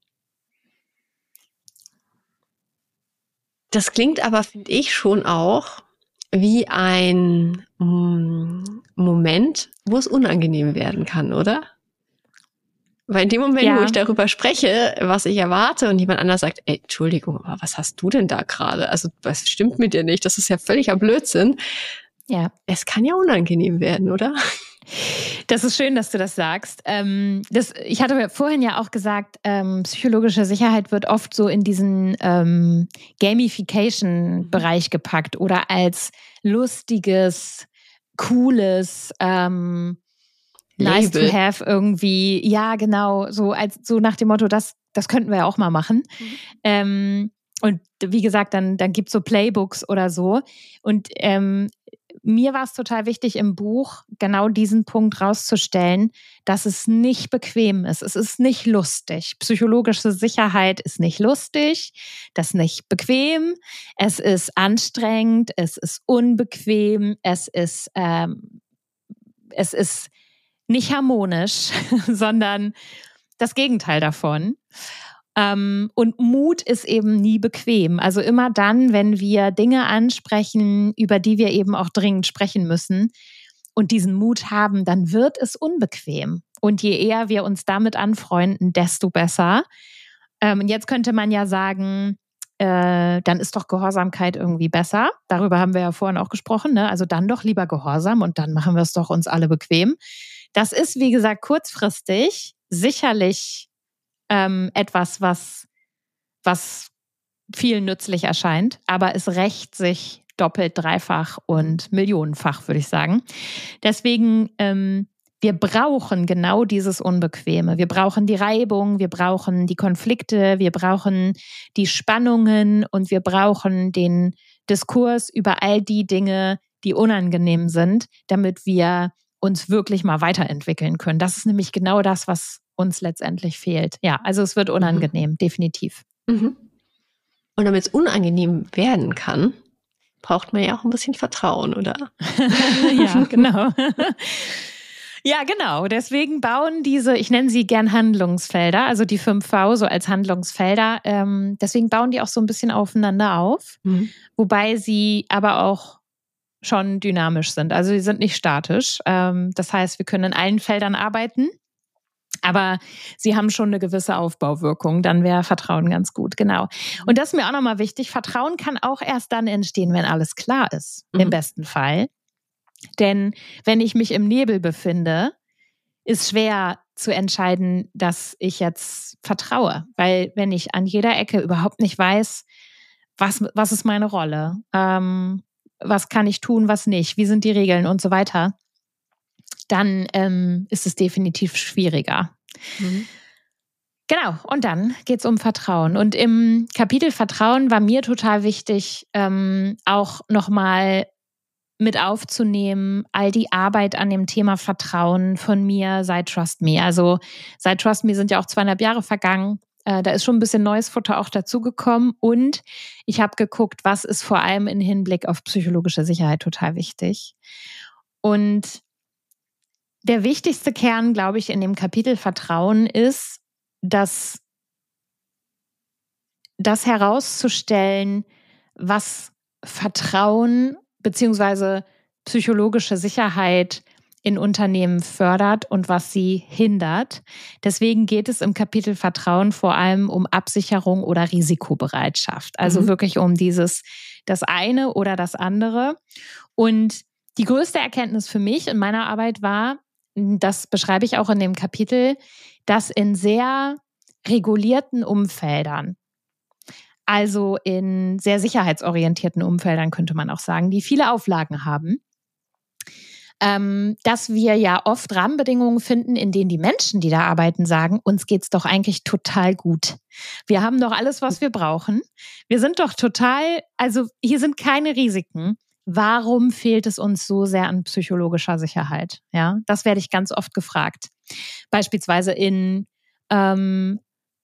Das klingt aber, finde ich, schon auch wie ein mm, Moment, wo es unangenehm werden kann, oder? Weil in dem Moment, Ja. wo ich darüber spreche, was ich erwarte und jemand anders sagt, ey, Entschuldigung, aber was hast du denn da gerade? Also was stimmt mit dir nicht? Das ist ja völliger Blödsinn. Ja. Es kann ja unangenehm werden, oder? Das ist schön, dass du das sagst. Ähm, das, ich hatte vorhin ja auch gesagt, ähm, psychologische Sicherheit wird oft so in diesen ähm, Gamification-Bereich gepackt oder als lustiges, cooles ähm, nice to Label. have irgendwie. Ja, genau, so als so nach dem Motto, das, das könnten wir ja auch mal machen. Mhm. Ähm, und wie gesagt, dann, dann gibt es so Playbooks oder so. Und ähm, mir war es total wichtig, im Buch genau diesen Punkt rauszustellen, dass es nicht bequem ist. Es ist nicht lustig. Psychologische Sicherheit ist nicht lustig, das ist nicht bequem. Es ist anstrengend, es ist unbequem, es ist, ähm, es ist nicht harmonisch, sondern das Gegenteil davon. Ähm, und Mut ist eben nie bequem. Also immer dann, wenn wir Dinge ansprechen, über die wir eben auch dringend sprechen müssen und diesen Mut haben, dann wird es unbequem. Und je eher wir uns damit anfreunden, desto besser. Ähm, und jetzt könnte man ja sagen, äh, dann ist doch Gehorsamkeit irgendwie besser. Darüber haben wir ja vorhin auch gesprochen, ne? Also dann doch lieber Gehorsam und dann machen wir es doch uns alle bequem. Das ist, wie gesagt, kurzfristig sicherlich ähm, etwas, was, was vielen nützlich erscheint, aber es rächt sich doppelt, dreifach und millionenfach, würde ich sagen. Deswegen, ähm, wir brauchen genau dieses Unbequeme. Wir brauchen die Reibung, wir brauchen die Konflikte, wir brauchen die Spannungen und wir brauchen den Diskurs über all die Dinge, die unangenehm sind, damit wir uns wirklich mal weiterentwickeln können. Das ist nämlich genau das, was uns letztendlich fehlt. Ja, also es wird unangenehm, mhm. definitiv. Mhm. Und damit es unangenehm werden kann, braucht man ja auch ein bisschen Vertrauen, oder? Ja, genau. Ja, genau. Deswegen bauen diese, ich nenne sie gern Handlungsfelder, also die fünf V so als Handlungsfelder, ähm, deswegen bauen die auch so ein bisschen aufeinander auf, mhm. wobei sie aber auch schon dynamisch sind. Also sie sind nicht statisch. Ähm, das heißt, wir können in allen Feldern arbeiten, aber sie haben schon eine gewisse Aufbauwirkung. Dann wäre Vertrauen ganz gut, genau. Und das ist mir auch nochmal wichtig. Vertrauen kann auch erst dann entstehen, wenn alles klar ist, mhm. im besten Fall. Denn wenn ich mich im Nebel befinde, ist schwer zu entscheiden, dass ich jetzt vertraue. Weil wenn ich an jeder Ecke überhaupt nicht weiß, was, was ist meine Rolle, ähm, was kann ich tun, was nicht, wie sind die Regeln und so weiter, dann ähm, ist es definitiv schwieriger. Mhm. Genau, und dann geht es um Vertrauen. Und im Kapitel Vertrauen war mir total wichtig, ähm, auch nochmal mit aufzunehmen, all die Arbeit an dem Thema Vertrauen von mir seit Trust Me. Also seit Trust Me sind ja auch zweieinhalb Jahre vergangen. Äh, da ist schon ein bisschen neues Futter auch dazugekommen. Und ich habe geguckt, was ist vor allem im Hinblick auf psychologische Sicherheit total wichtig. Und der wichtigste Kern, glaube ich, in dem Kapitel Vertrauen ist, dass das herauszustellen, was Vertrauen beziehungsweise psychologische Sicherheit in Unternehmen fördert und was sie hindert. Deswegen geht es im Kapitel Vertrauen vor allem um Absicherung oder Risikobereitschaft. Also mhm. wirklich um dieses, das eine oder das andere. Und die größte Erkenntnis für mich in meiner Arbeit war, das beschreibe ich auch in dem Kapitel, dass in sehr regulierten Umfeldern, also in sehr sicherheitsorientierten Umfeldern könnte man auch sagen, die viele Auflagen haben, ähm, dass wir ja oft Rahmenbedingungen finden, in denen die Menschen, die da arbeiten, sagen, uns geht's doch eigentlich total gut. Wir haben doch alles, was wir brauchen. Wir sind doch total, also hier sind keine Risiken. Warum fehlt es uns so sehr an psychologischer Sicherheit? Ja, das werde ich ganz oft gefragt. Beispielsweise in ähm,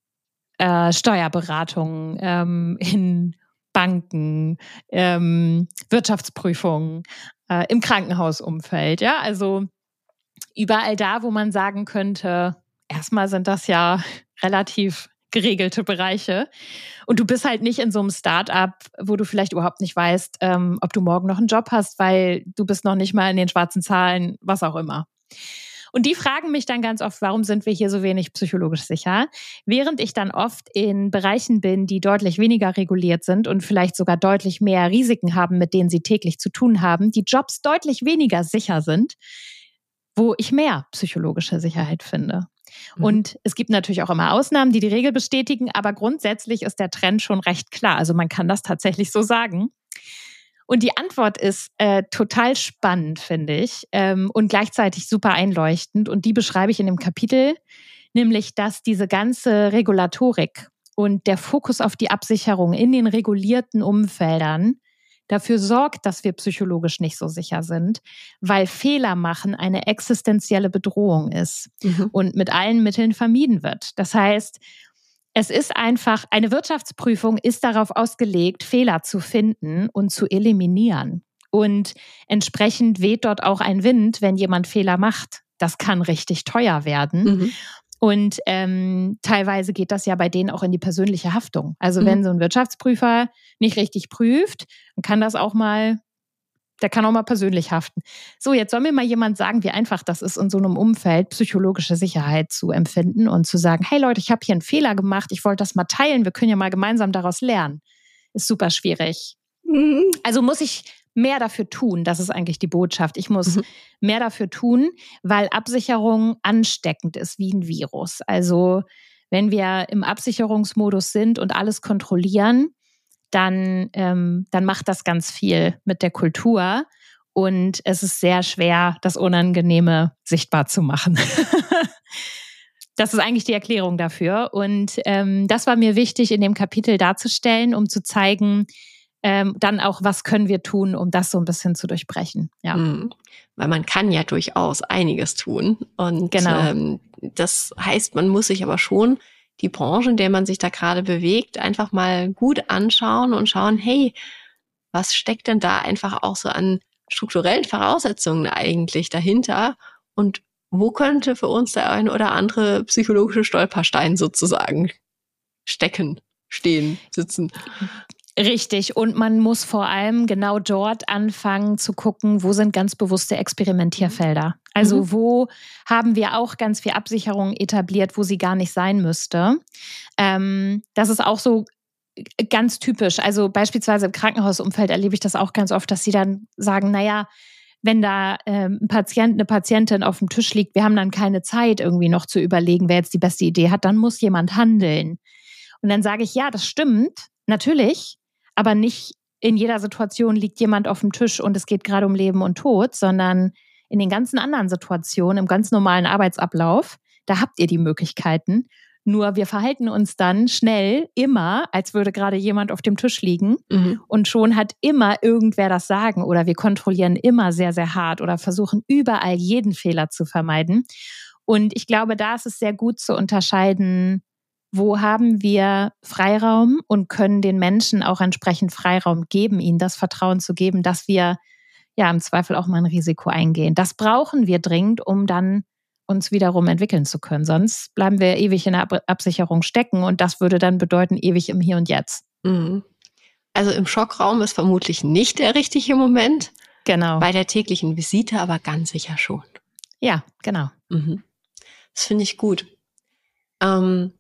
äh, Steuerberatungen, ähm, in Banken, ähm, Wirtschaftsprüfungen, äh, im Krankenhausumfeld. Ja, also überall da, wo man sagen könnte, erstmal sind das ja relativ geregelte Bereiche. Und du bist halt nicht in so einem Start-up, wo du vielleicht überhaupt nicht weißt, ähm, ob du morgen noch einen Job hast, weil du bist noch nicht mal in den schwarzen Zahlen, was auch immer. Und die fragen mich dann ganz oft, warum sind wir hier so wenig psychologisch sicher? Während ich dann oft in Bereichen bin, die deutlich weniger reguliert sind und vielleicht sogar deutlich mehr Risiken haben, mit denen sie täglich zu tun haben, die Jobs deutlich weniger sicher sind, wo ich mehr psychologische Sicherheit finde. Mhm. Und es gibt natürlich auch immer Ausnahmen, die die Regel bestätigen, aber grundsätzlich ist der Trend schon recht klar. Also man kann das tatsächlich so sagen. Und die Antwort ist äh, total spannend, finde ich, ähm, und gleichzeitig super einleuchtend. Und die beschreibe ich in dem Kapitel, nämlich, dass diese ganze Regulatorik und der Fokus auf die Absicherung in den regulierten Umfeldern dafür sorgt, dass wir psychologisch nicht so sicher sind, weil Fehler machen eine existenzielle Bedrohung ist mhm. und mit allen Mitteln vermieden wird. Das heißt, es ist einfach, eine Wirtschaftsprüfung ist darauf ausgelegt, Fehler zu finden und zu eliminieren. Und entsprechend weht dort auch ein Wind, wenn jemand Fehler macht. Das kann richtig teuer werden. Mhm. Und ähm, teilweise geht das ja bei denen auch in die persönliche Haftung. Also mhm. wenn so ein Wirtschaftsprüfer nicht richtig prüft, dann kann das auch mal, der kann auch mal persönlich haften. So, jetzt soll mir mal jemand sagen, wie einfach das ist, in so einem Umfeld psychologische Sicherheit zu empfinden und zu sagen, hey Leute, ich habe hier einen Fehler gemacht, ich wollte das mal teilen, wir können ja mal gemeinsam daraus lernen. Ist super schwierig. Mhm. Also muss ich mehr dafür tun, das ist eigentlich die Botschaft. Ich muss mhm. mehr dafür tun, weil Absicherung ansteckend ist wie ein Virus. Also wenn wir im Absicherungsmodus sind und alles kontrollieren, dann, ähm, dann macht das ganz viel mit der Kultur und es ist sehr schwer, das Unangenehme sichtbar zu machen. Das ist eigentlich die Erklärung dafür und ähm, das war mir wichtig in dem Kapitel darzustellen, um zu zeigen, ähm, dann auch, was können wir tun, um das so ein bisschen zu durchbrechen. Ja. Mhm. Weil man kann ja durchaus einiges tun und genau. ähm, das heißt, man muss sich aber schon die Branche, in der man sich da gerade bewegt, einfach mal gut anschauen und schauen, hey, was steckt denn da einfach auch so an strukturellen Voraussetzungen eigentlich dahinter und wo könnte für uns der ein oder andere psychologische Stolperstein sozusagen stecken, stehen, sitzen? Richtig. Und man muss vor allem genau dort anfangen zu gucken, wo sind ganz bewusste Experimentierfelder. Also mhm. wo haben wir auch ganz viel Absicherung etabliert, wo sie gar nicht sein müsste. Ähm, das ist auch so ganz typisch. Also beispielsweise im Krankenhausumfeld erlebe ich das auch ganz oft, dass sie dann sagen, naja, wenn da ähm, ein Patient, eine Patientin auf dem Tisch liegt, wir haben dann keine Zeit, irgendwie noch zu überlegen, wer jetzt die beste Idee hat, dann muss jemand handeln. Und dann sage ich, ja, das stimmt, natürlich, aber nicht in jeder Situation liegt jemand auf dem Tisch und es geht gerade um Leben und Tod, sondern in den ganzen anderen Situationen, im ganz normalen Arbeitsablauf, da habt ihr die Möglichkeiten. Nur wir verhalten uns dann schnell immer, als würde gerade jemand auf dem Tisch liegen mhm. und schon hat immer irgendwer das Sagen oder wir kontrollieren immer sehr, sehr hart oder versuchen überall jeden Fehler zu vermeiden. Und ich glaube, da ist es sehr gut zu unterscheiden, wo haben wir Freiraum und können den Menschen auch entsprechend Freiraum geben, ihnen das Vertrauen zu geben, dass wir ja im Zweifel auch mal ein Risiko eingehen. Das brauchen wir dringend, um dann uns wiederum entwickeln zu können. Sonst bleiben wir ewig in der Ab- Absicherung stecken und das würde dann bedeuten, ewig im Hier und Jetzt. Mhm. Also im Schockraum ist vermutlich nicht der richtige Moment. Genau. Bei der täglichen Visite aber ganz sicher schon. Ja, genau. Mhm. Das finde ich gut. Ähm,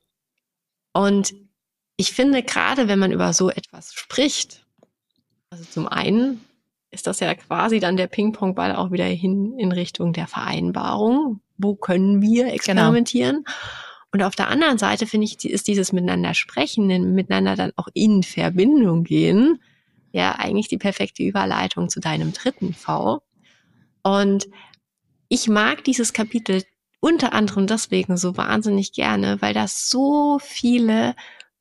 und ich finde, gerade wenn man über so etwas spricht, also zum einen ist das ja quasi dann der Ping-Pong-Ball auch wieder hin in Richtung der Vereinbarung. Wo können wir experimentieren? Genau. Und auf der anderen Seite, finde ich, ist dieses Miteinander sprechen, miteinander dann auch in Verbindung gehen, ja eigentlich die perfekte Überleitung zu deinem dritten V. Und ich mag dieses Kapitel unter anderem deswegen so wahnsinnig gerne, weil da so viele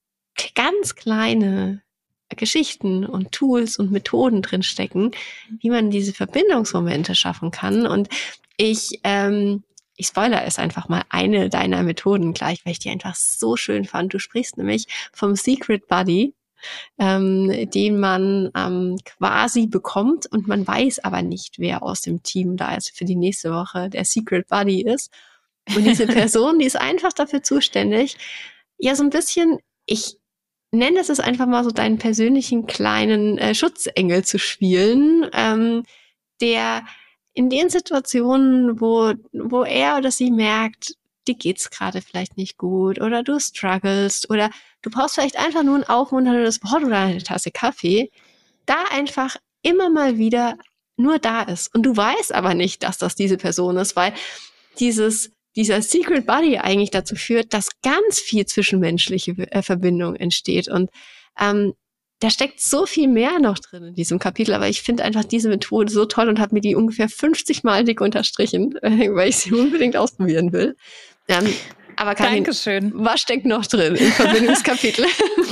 ganz kleine Geschichten und Tools und Methoden drinstecken, wie man diese Verbindungsmomente schaffen kann. Und ich, ähm, ich spoilere es einfach mal, eine deiner Methoden gleich, weil ich die einfach so schön fand. Du sprichst nämlich vom Secret Buddy, ähm, den man ähm, quasi bekommt und man weiß aber nicht, wer aus dem Team da jetzt für die nächste Woche der Secret Buddy ist. Und diese Person, die ist einfach dafür zuständig, ja so ein bisschen, ich nenne es einfach mal so, deinen persönlichen kleinen äh, Schutzengel zu spielen, ähm, der in den Situationen, wo wo er oder sie merkt, dir geht's gerade vielleicht nicht gut oder du strugglest oder du brauchst vielleicht einfach nur ein aufmunterndes Wort oder eine Tasse Kaffee, da einfach immer mal wieder nur da ist. Und du weißt aber nicht, dass das diese Person ist, weil dieses dieser Secret Buddy eigentlich dazu führt, dass ganz viel zwischenmenschliche äh, Verbindung entsteht. Und ähm, da steckt so viel mehr noch drin in diesem Kapitel. Aber ich finde einfach diese Methode so toll und habe mir die ungefähr fünfzig Mal dick unterstrichen, äh, weil ich sie unbedingt ausprobieren will. Ähm, aber Karin, Dankeschön. Was steckt noch drin im Verbindungskapitel?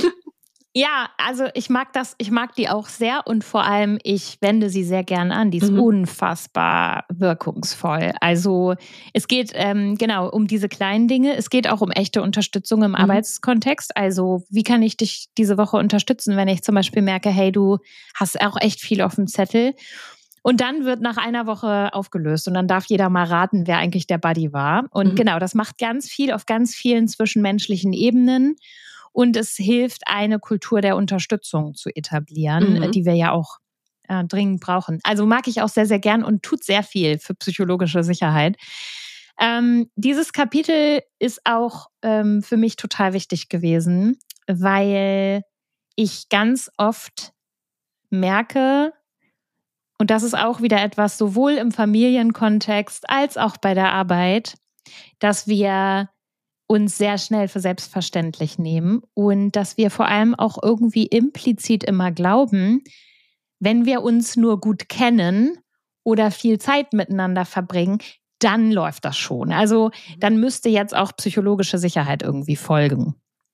Ja, also ich mag das, ich mag die auch sehr und vor allem, ich wende sie sehr gern an. Die ist mhm. unfassbar wirkungsvoll. Also es geht ähm, genau um diese kleinen Dinge. Es geht auch um echte Unterstützung im mhm. Arbeitskontext. Also wie kann ich dich diese Woche unterstützen, wenn ich zum Beispiel merke, hey, du hast auch echt viel auf dem Zettel. Und dann wird nach einer Woche aufgelöst und dann darf jeder mal raten, wer eigentlich der Buddy war. Und mhm. genau, das macht ganz viel auf ganz vielen zwischenmenschlichen Ebenen. Und es hilft, eine Kultur der Unterstützung zu etablieren, mhm. die wir ja auch äh, dringend brauchen. Also mag ich auch sehr, sehr gern und tut sehr viel für psychologische Sicherheit. Ähm, dieses Kapitel ist auch ähm, für mich total wichtig gewesen, weil ich ganz oft merke, und das ist auch wieder etwas sowohl im Familienkontext als auch bei der Arbeit, dass wir uns sehr schnell für selbstverständlich nehmen und dass wir vor allem auch irgendwie implizit immer glauben, wenn wir uns nur gut kennen oder viel Zeit miteinander verbringen, dann läuft das schon. Also dann müsste jetzt auch psychologische Sicherheit irgendwie folgen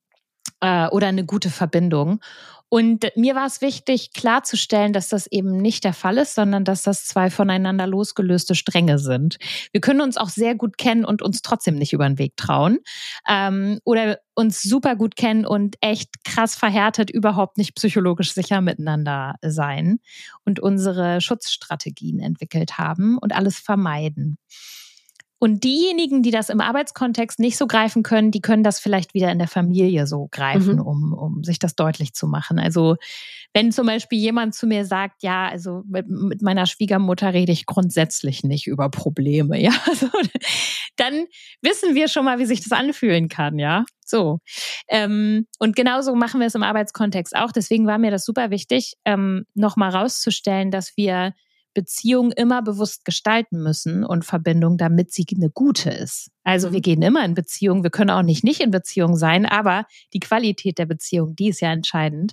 äh, oder eine gute Verbindung. Und mir war es wichtig, klarzustellen, dass das eben nicht der Fall ist, sondern dass das zwei voneinander losgelöste Stränge sind. Wir können uns auch sehr gut kennen und uns trotzdem nicht über den Weg trauen. Ähm, oder uns super gut kennen und echt krass verhärtet überhaupt nicht psychologisch sicher miteinander sein und unsere Schutzstrategien entwickelt haben und alles vermeiden. Und diejenigen, die das im Arbeitskontext nicht so greifen können, die können das vielleicht wieder in der Familie so greifen, mhm. um, um sich das deutlich zu machen. Also wenn zum Beispiel jemand zu mir sagt, ja, also mit, mit meiner Schwiegermutter rede ich grundsätzlich nicht über Probleme, ja, also, dann wissen wir schon mal, wie sich das anfühlen kann, ja. So. Ähm, und genauso machen wir es im Arbeitskontext auch. Deswegen war mir das super wichtig, ähm, nochmal rauszustellen, dass wir Beziehung immer bewusst gestalten müssen und Verbindung, damit sie eine gute ist. Also wir gehen immer in Beziehung, wir können auch nicht nicht in Beziehung sein, aber die Qualität der Beziehung, die ist ja entscheidend.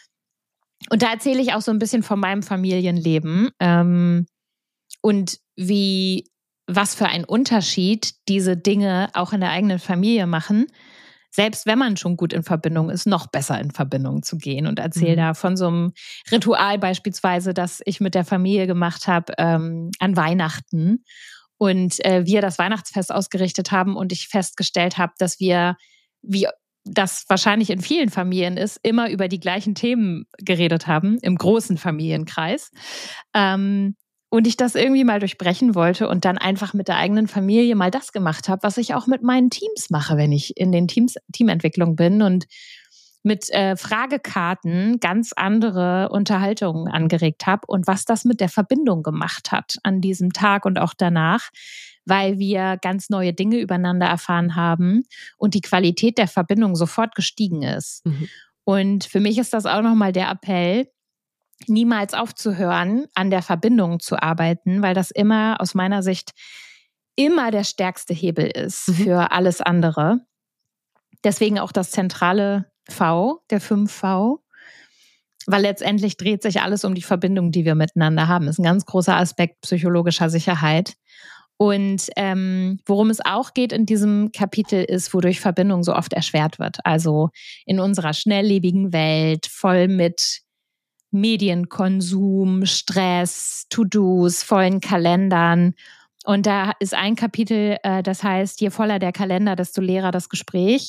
Und da erzähle ich auch so ein bisschen von meinem Familienleben ähm, und wie, was für einen Unterschied diese Dinge auch in der eigenen Familie machen, selbst wenn man schon gut in Verbindung ist, noch besser in Verbindung zu gehen. Und erzähle mhm. da von so einem Ritual beispielsweise, das ich mit der Familie gemacht habe ähm, an Weihnachten. Und äh, wir das Weihnachtsfest ausgerichtet haben und ich festgestellt habe, dass wir, wie das wahrscheinlich in vielen Familien ist, immer über die gleichen Themen geredet haben, im großen Familienkreis. Ähm, Und ich das irgendwie mal durchbrechen wollte und dann einfach mit der eigenen Familie mal das gemacht habe, was ich auch mit meinen Teams mache, wenn ich in den Teams Teamentwicklung bin und mit äh, Fragekarten ganz andere Unterhaltungen angeregt habe und was das mit der Verbindung gemacht hat an diesem Tag und auch danach, weil wir ganz neue Dinge übereinander erfahren haben und die Qualität der Verbindung sofort gestiegen ist. Mhm. Und für mich ist das auch nochmal der Appell, niemals aufzuhören, an der Verbindung zu arbeiten, weil das immer aus meiner Sicht immer der stärkste Hebel ist mhm. für alles andere. Deswegen auch das zentrale V, der fünf V, weil letztendlich dreht sich alles um die Verbindung, die wir miteinander haben. Das ist ein ganz großer Aspekt psychologischer Sicherheit. Und ähm, worum es auch geht in diesem Kapitel ist, wodurch Verbindung so oft erschwert wird. Also in unserer schnelllebigen Welt, voll mit Medienkonsum, Stress, To-Dos, vollen Kalendern. Und da ist ein Kapitel, äh, das heißt, je voller der Kalender, desto leerer das Gespräch.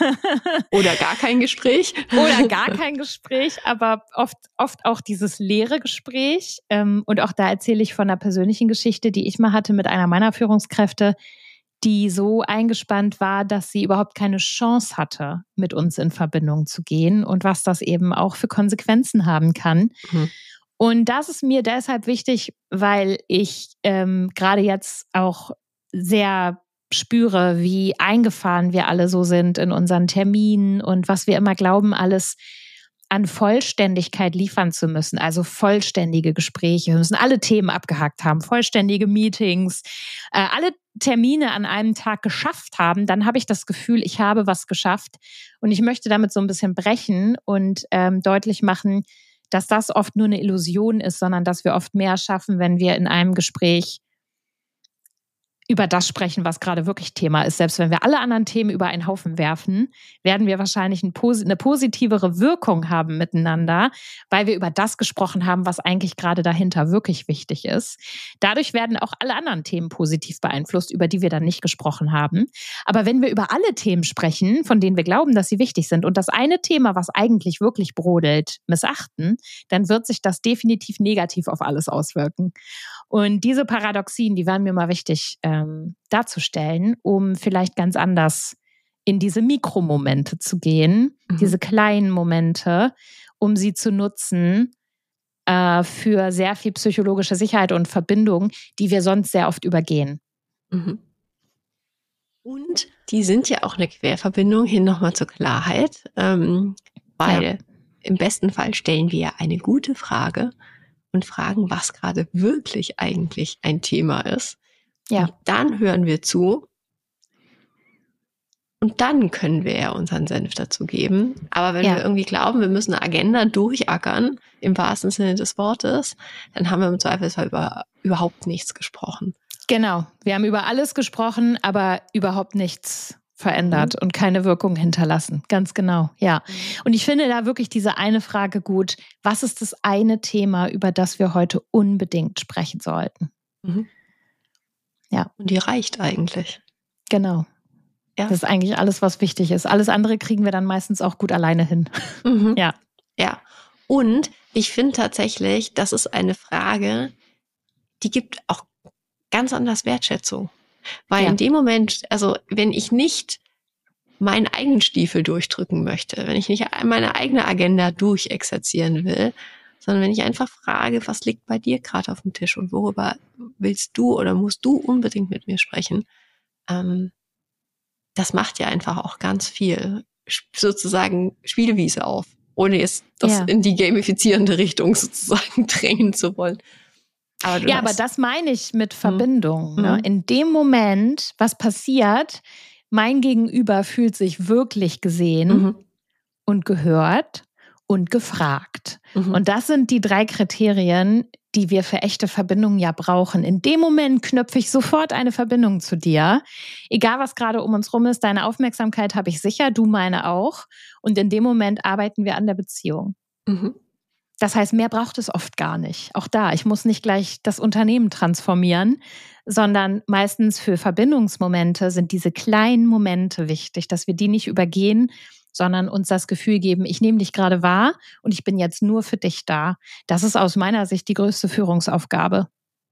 Oder gar kein Gespräch. Oder gar kein Gespräch, aber oft, oft auch dieses leere Gespräch. Ähm, und auch da erzähle ich von einer persönlichen Geschichte, die ich mal hatte mit einer meiner Führungskräfte, die so eingespannt war, dass sie überhaupt keine Chance hatte, mit uns in Verbindung zu gehen und was das eben auch für Konsequenzen haben kann. Mhm. Und das ist mir deshalb wichtig, weil ich ähm, gerade jetzt auch sehr spüre, wie eingefahren wir alle so sind in unseren Terminen und was wir immer glauben, alles an Vollständigkeit liefern zu müssen, also vollständige Gespräche. Wir müssen alle Themen abgehakt haben, vollständige Meetings, äh, alle Termine an einem Tag geschafft haben, dann habe ich das Gefühl, ich habe was geschafft. Und ich möchte damit so ein bisschen brechen und ähm, deutlich machen, dass das oft nur eine Illusion ist, sondern dass wir oft mehr schaffen, wenn wir in einem Gespräch über das sprechen, was gerade wirklich Thema ist. Selbst wenn wir alle anderen Themen über einen Haufen werfen, werden wir wahrscheinlich eine positivere Wirkung haben miteinander, weil wir über das gesprochen haben, was eigentlich gerade dahinter wirklich wichtig ist. Dadurch werden auch alle anderen Themen positiv beeinflusst, über die wir dann nicht gesprochen haben. Aber wenn wir über alle Themen sprechen, von denen wir glauben, dass sie wichtig sind und das eine Thema, was eigentlich wirklich brodelt, missachten, dann wird sich das definitiv negativ auf alles auswirken. Und diese Paradoxien, die waren mir mal wichtig ähm, darzustellen, um vielleicht ganz anders in diese Mikromomente zu gehen, mhm. diese kleinen Momente, um sie zu nutzen äh, für sehr viel psychologische Sicherheit und Verbindung, die wir sonst sehr oft übergehen. Mhm. Und die sind ja auch eine Querverbindung hin nochmal zur Klarheit, ähm, weil ja. im besten Fall stellen wir ja eine gute Frage und fragen, was gerade wirklich eigentlich ein Thema ist. Ja. Und dann hören wir zu und dann können wir ja unseren Senf dazu geben. Aber wenn ja. wir irgendwie glauben, wir müssen eine Agenda durchackern, im wahrsten Sinne des Wortes, dann haben wir im Zweifelsfall über überhaupt nichts gesprochen. Genau, wir haben über alles gesprochen, aber überhaupt nichts verändert mhm. und keine Wirkung hinterlassen. Ganz genau, ja. Mhm. Und ich finde da wirklich diese eine Frage gut. Was ist das eine Thema, über das wir heute unbedingt sprechen sollten? Mhm. Ja. Und die reicht eigentlich. Genau. Ja. Das ist eigentlich alles, was wichtig ist. Alles andere kriegen wir dann meistens auch gut alleine hin. Mhm. Ja. Ja. Und ich finde tatsächlich, das ist eine Frage, die gibt auch ganz anders Wertschätzung. Weil ja. in dem Moment, also wenn ich nicht meinen eigenen Stiefel durchdrücken möchte, wenn ich nicht meine eigene Agenda durchexerzieren will, sondern wenn ich einfach frage, was liegt bei dir gerade auf dem Tisch und worüber willst du oder musst du unbedingt mit mir sprechen, ähm, das macht ja einfach auch ganz viel, sozusagen Spielwiese auf, ohne jetzt das ja. in die gamifizierende Richtung sozusagen drängen zu wollen. Aber ja, aber das meine ich mit Verbindung. Mhm. Ne? In dem Moment, was passiert, mein Gegenüber fühlt sich wirklich gesehen mhm. und gehört und gefragt. Mhm. Und das sind die drei Kriterien, die wir für echte Verbindungen ja brauchen. In dem Moment knüpfe ich sofort eine Verbindung zu dir. Egal, was gerade um uns rum ist, deine Aufmerksamkeit habe ich sicher, du meine auch. Und in dem Moment arbeiten wir an der Beziehung. Mhm. Das heißt, mehr braucht es oft gar nicht. Auch da, ich muss nicht gleich das Unternehmen transformieren, sondern meistens für Verbindungsmomente sind diese kleinen Momente wichtig, dass wir die nicht übergehen, sondern uns das Gefühl geben, ich nehme dich gerade wahr und ich bin jetzt nur für dich da. Das ist aus meiner Sicht die größte Führungsaufgabe.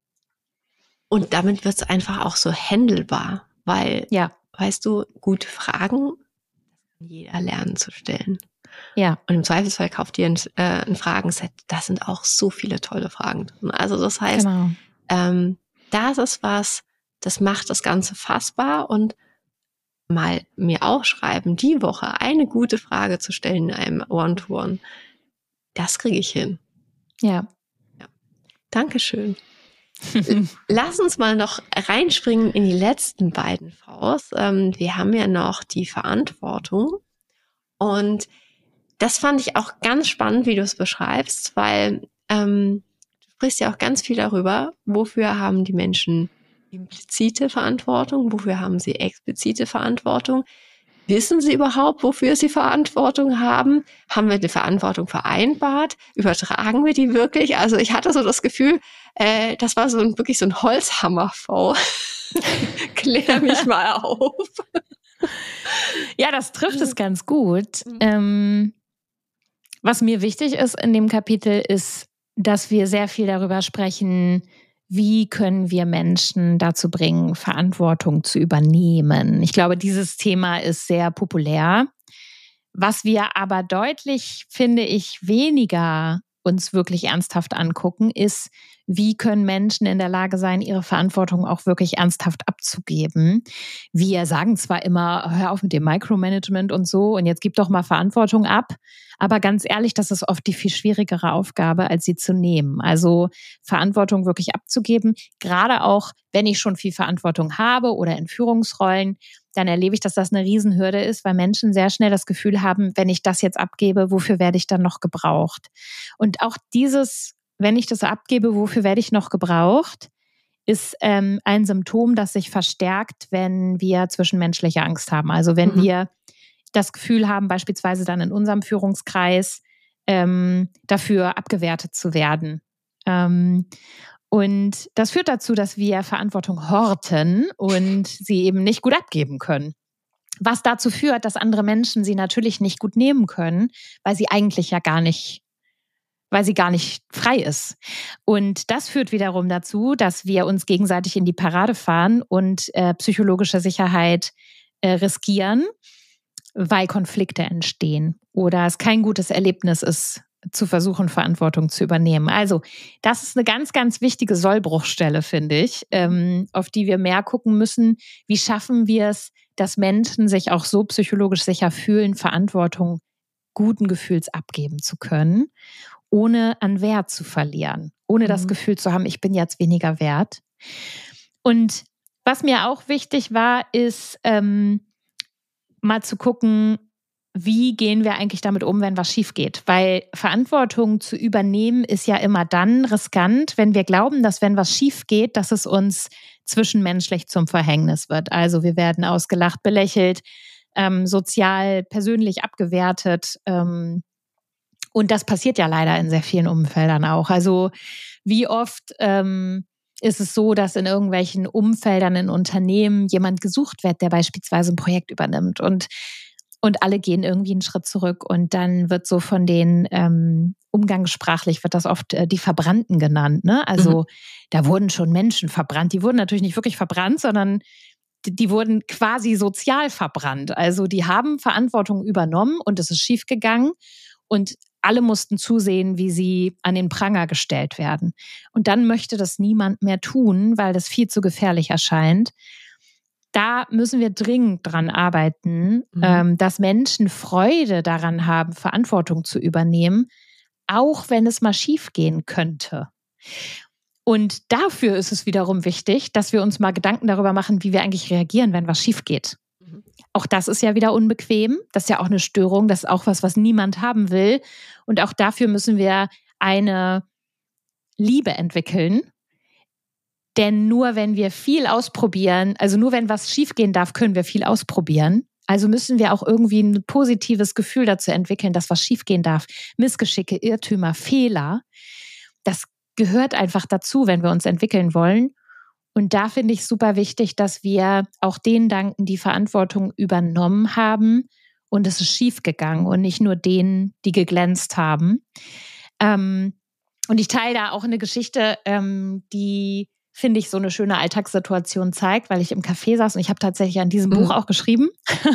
Und damit wird es einfach auch so handelbar, weil, ja. weißt du, gute Fragen kann jeder lernen zu stellen. Ja. Und im Zweifelsfall kauft ihr ein, äh, ein Fragenset. Da sind auch so viele tolle Fragen drin. Also das heißt, genau. ähm, das ist was, das macht das Ganze fassbar und mal mir aufschreiben, die Woche eine gute Frage zu stellen in einem One-to-One. Das kriege ich hin. Ja. ja. Dankeschön. Lass uns mal noch reinspringen in die letzten beiden Vs. Ähm, wir haben ja noch die Verantwortung und das fand ich auch ganz spannend, wie du es beschreibst, weil ähm, du sprichst ja auch ganz viel darüber, wofür haben die Menschen implizite Verantwortung, wofür haben sie explizite Verantwortung. Wissen sie überhaupt, wofür sie Verantwortung haben? Haben wir eine Verantwortung vereinbart? Übertragen wir die wirklich? Also ich hatte so das Gefühl, äh, das war so ein, wirklich so ein Holzhammer-V. Klär mich mal auf. Ja, das trifft es ganz gut. Mhm. Ähm, Was mir wichtig ist in dem Kapitel ist, dass wir sehr viel darüber sprechen, wie können wir Menschen dazu bringen, Verantwortung zu übernehmen. Ich glaube, dieses Thema ist sehr populär. Was wir aber deutlich, finde ich, weniger uns wirklich ernsthaft angucken, ist, wie können Menschen in der Lage sein, ihre Verantwortung auch wirklich ernsthaft abzugeben. Wir sagen zwar immer, hör auf mit dem Micromanagement und so und jetzt gib doch mal Verantwortung ab, aber ganz ehrlich, das ist oft die viel schwierigere Aufgabe, als sie zu nehmen. Also Verantwortung wirklich abzugeben, gerade auch, wenn ich schon viel Verantwortung habe oder in Führungsrollen, dann erlebe ich, dass das eine Riesenhürde ist, weil Menschen sehr schnell das Gefühl haben, wenn ich das jetzt abgebe, wofür werde ich dann noch gebraucht? Und auch dieses, wenn ich das abgebe, wofür werde ich noch gebraucht, ist ähm, ein Symptom, das sich verstärkt, wenn wir zwischenmenschliche Angst haben. Also wenn mhm. wir das Gefühl haben, beispielsweise dann in unserem Führungskreis ähm, dafür abgewertet zu werden. Ähm, Und das führt dazu, dass wir Verantwortung horten und sie eben nicht gut abgeben können. Was dazu führt, dass andere Menschen sie natürlich nicht gut nehmen können, weil sie eigentlich ja gar nicht, weil sie gar nicht frei ist. Und das führt wiederum dazu, dass wir uns gegenseitig in die Parade fahren und äh, psychologische Sicherheit äh, riskieren, weil Konflikte entstehen oder es kein gutes Erlebnis ist, zu versuchen, Verantwortung zu übernehmen. Also das ist eine ganz, ganz wichtige Sollbruchstelle, finde ich, ähm, auf die wir mehr gucken müssen. Wie schaffen wir es, dass Menschen sich auch so psychologisch sicher fühlen, Verantwortung guten Gefühls abgeben zu können, ohne an Wert zu verlieren, ohne mhm. das Gefühl zu haben, ich bin jetzt weniger wert. Und was mir auch wichtig war, ist ähm, mal zu gucken, wie gehen wir eigentlich damit um, wenn was schief geht? Weil Verantwortung zu übernehmen ist ja immer dann riskant, wenn wir glauben, dass wenn was schief geht, dass es uns zwischenmenschlich zum Verhängnis wird. Also wir werden ausgelacht, belächelt, ähm, sozial, persönlich abgewertet. Ähm, und das passiert ja leider in sehr vielen Umfeldern auch. Also wie oft ähm, ist es so, dass in irgendwelchen Umfeldern in Unternehmen jemand gesucht wird, der beispielsweise ein Projekt übernimmt und Und alle gehen irgendwie einen Schritt zurück und dann wird so von den, ähm, umgangssprachlich wird das oft äh, die Verbrannten genannt, ne? Also mhm. da wurden schon Menschen verbrannt. Die wurden natürlich nicht wirklich verbrannt, sondern die, die wurden quasi sozial verbrannt. Also die haben Verantwortung übernommen und es ist schiefgegangen und alle mussten zusehen, wie sie an den Pranger gestellt werden. Und dann möchte das niemand mehr tun, weil das viel zu gefährlich erscheint. Da müssen wir dringend dran arbeiten, mhm. ähm, dass Menschen Freude daran haben, Verantwortung zu übernehmen, auch wenn es mal schief gehen könnte. Und dafür ist es wiederum wichtig, dass wir uns mal Gedanken darüber machen, wie wir eigentlich reagieren, wenn was schief geht. Mhm. Auch das ist ja wieder unbequem. Das ist ja auch eine Störung. Das ist auch was, was niemand haben will. Und auch dafür müssen wir eine Liebe entwickeln. Denn nur wenn wir viel ausprobieren, also nur wenn was schiefgehen darf, können wir viel ausprobieren. Also müssen wir auch irgendwie ein positives Gefühl dazu entwickeln, dass was schiefgehen darf. Missgeschicke, Irrtümer, Fehler. Das gehört einfach dazu, wenn wir uns entwickeln wollen. Und da finde ich super wichtig, dass wir auch denen danken, die Verantwortung übernommen haben und es ist schief gegangen und nicht nur denen, die geglänzt haben. Ähm, und ich teile da auch eine Geschichte, ähm, die, finde ich, so eine schöne Alltagssituation zeigt, weil ich im Café saß und ich habe tatsächlich an diesem mhm. Buch auch geschrieben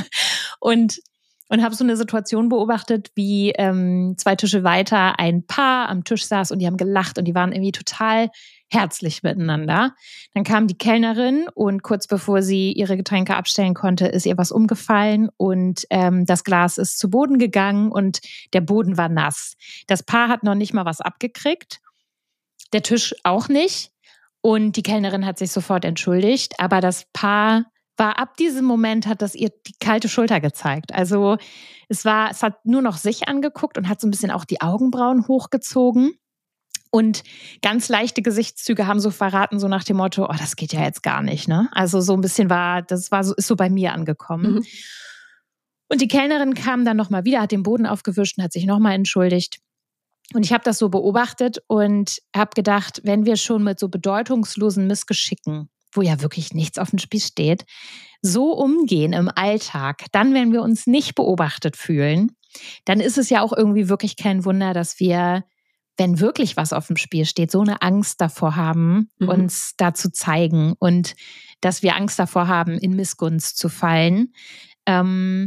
und Und habe so eine Situation beobachtet, wie ähm, zwei Tische weiter ein Paar am Tisch saß und die haben gelacht und die waren irgendwie total herzlich miteinander. Dann kam die Kellnerin und kurz bevor sie ihre Getränke abstellen konnte, ist ihr was umgefallen und ähm, das Glas ist zu Boden gegangen und der Boden war nass. Das Paar hat noch nicht mal was abgekriegt, der Tisch auch nicht und die Kellnerin hat sich sofort entschuldigt, aber das Paar war ab diesem Moment, hat das ihr die kalte Schulter gezeigt. Also es war, es hat nur noch sich angeguckt und hat so ein bisschen auch die Augenbrauen hochgezogen. Und ganz leichte Gesichtszüge haben so verraten, so nach dem Motto, oh, das geht ja jetzt gar nicht, ne? Also so ein bisschen war, das war so, ist so bei mir angekommen. Mhm. Und die Kellnerin kam dann nochmal wieder, hat den Boden aufgewischt und hat sich nochmal entschuldigt. Und ich habe das so beobachtet und habe gedacht, wenn wir schon mit so bedeutungslosen Missgeschicken, wo ja wirklich nichts auf dem Spiel steht, so umgehen im Alltag, dann, wenn wir uns nicht beobachtet fühlen, dann ist es ja auch irgendwie wirklich kein Wunder, dass wir, wenn wirklich was auf dem Spiel steht, so eine Angst davor haben, mhm. uns da zu zeigen und dass wir Angst davor haben, in Missgunst zu fallen. Ähm,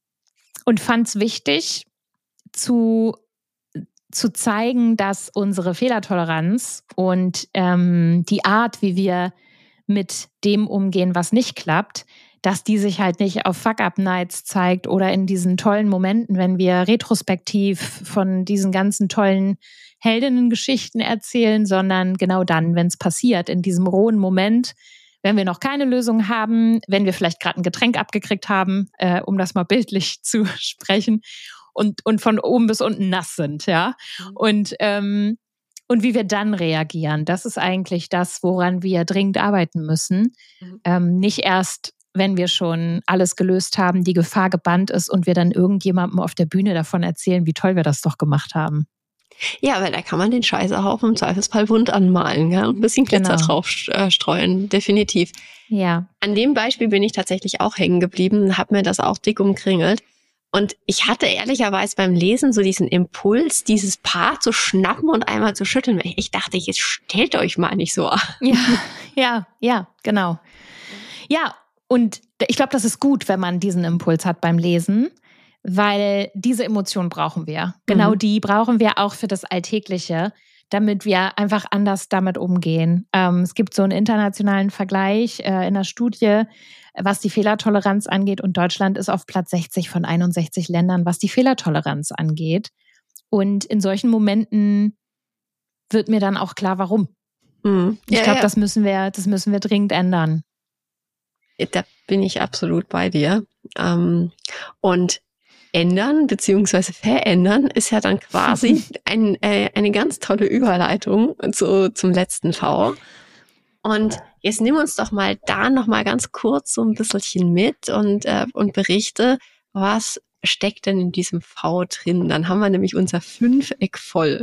und fand es wichtig, zu zu zeigen, dass unsere Fehlertoleranz und ähm, die Art, wie wir mit dem umgehen, was nicht klappt, dass die sich halt nicht auf Fuck-Up-Nights zeigt oder in diesen tollen Momenten, wenn wir retrospektiv von diesen ganzen tollen Heldinnengeschichten erzählen, sondern genau dann, wenn es passiert, in diesem rohen Moment, wenn wir noch keine Lösung haben, wenn wir vielleicht gerade ein Getränk abgekriegt haben, äh, um das mal bildlich zu sprechen, und, und von oben bis unten nass sind, ja. Mhm. Und ähm, Und wie wir dann reagieren, das ist eigentlich das, woran wir dringend arbeiten müssen. Mhm. Ähm, nicht erst, wenn wir schon alles gelöst haben, die Gefahr gebannt ist und wir dann irgendjemandem auf der Bühne davon erzählen, wie toll wir das doch gemacht haben. Ja, weil da kann man den Scheißhaufen im Zweifelsfall bunt anmalen, ja, und ein bisschen Glitzer genau. drauf äh, streuen, definitiv. Ja. An dem Beispiel bin ich tatsächlich auch hängen geblieben, habe mir das auch dick umkringelt. Und ich hatte ehrlicherweise beim Lesen so diesen Impuls, dieses Paar zu schnappen und einmal zu schütteln. Ich dachte, jetzt stellt euch mal nicht so an. Ja, ja, ja, genau. Ja, und ich glaube, das ist gut, wenn man diesen Impuls hat beim Lesen, weil diese Emotionen brauchen wir. Genau mhm. die brauchen wir auch für das Alltägliche, damit wir einfach anders damit umgehen. Ähm, es gibt so einen internationalen Vergleich äh, in einer Studie, was die Fehlertoleranz angeht. Und Deutschland ist auf Platz sechzig von einundsechzig Ländern, was die Fehlertoleranz angeht. Und in solchen Momenten wird mir dann auch klar, warum. Mhm. Ich ja, glaube, ja. das müssen wir, das müssen wir dringend ändern. Da bin ich absolut bei dir. Ähm, und ändern beziehungsweise verändern ist ja dann quasi ein, äh, eine ganz tolle Überleitung zu, zum letzten V. Und jetzt nimm uns doch mal da noch mal ganz kurz so ein bisschen mit und, äh, und berichte, was steckt denn in diesem V drin? Dann haben wir nämlich unser Fünfeck voll.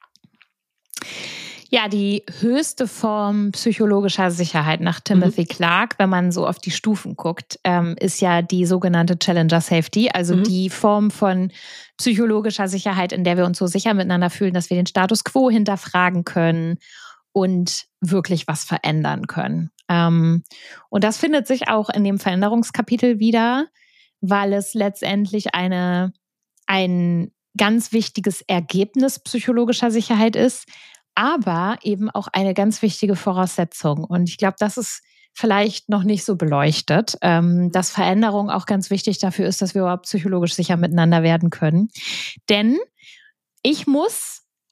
Ja, die höchste Form psychologischer Sicherheit nach Timothy mhm. Clark, wenn man so auf die Stufen guckt, ähm, ist ja die sogenannte Challenger Safety, also mhm. die Form von psychologischer Sicherheit, in der wir uns so sicher miteinander fühlen, dass wir den Status quo hinterfragen können und wirklich was verändern können. Ähm, und das findet sich auch in dem Veränderungskapitel wieder, weil es letztendlich eine, ein ganz wichtiges Ergebnis psychologischer Sicherheit ist, aber eben auch eine ganz wichtige Voraussetzung. Und ich glaube, das ist vielleicht noch nicht so beleuchtet, ähm, dass Veränderung auch ganz wichtig dafür ist, dass wir überhaupt psychologisch sicher miteinander werden können. Denn ich muss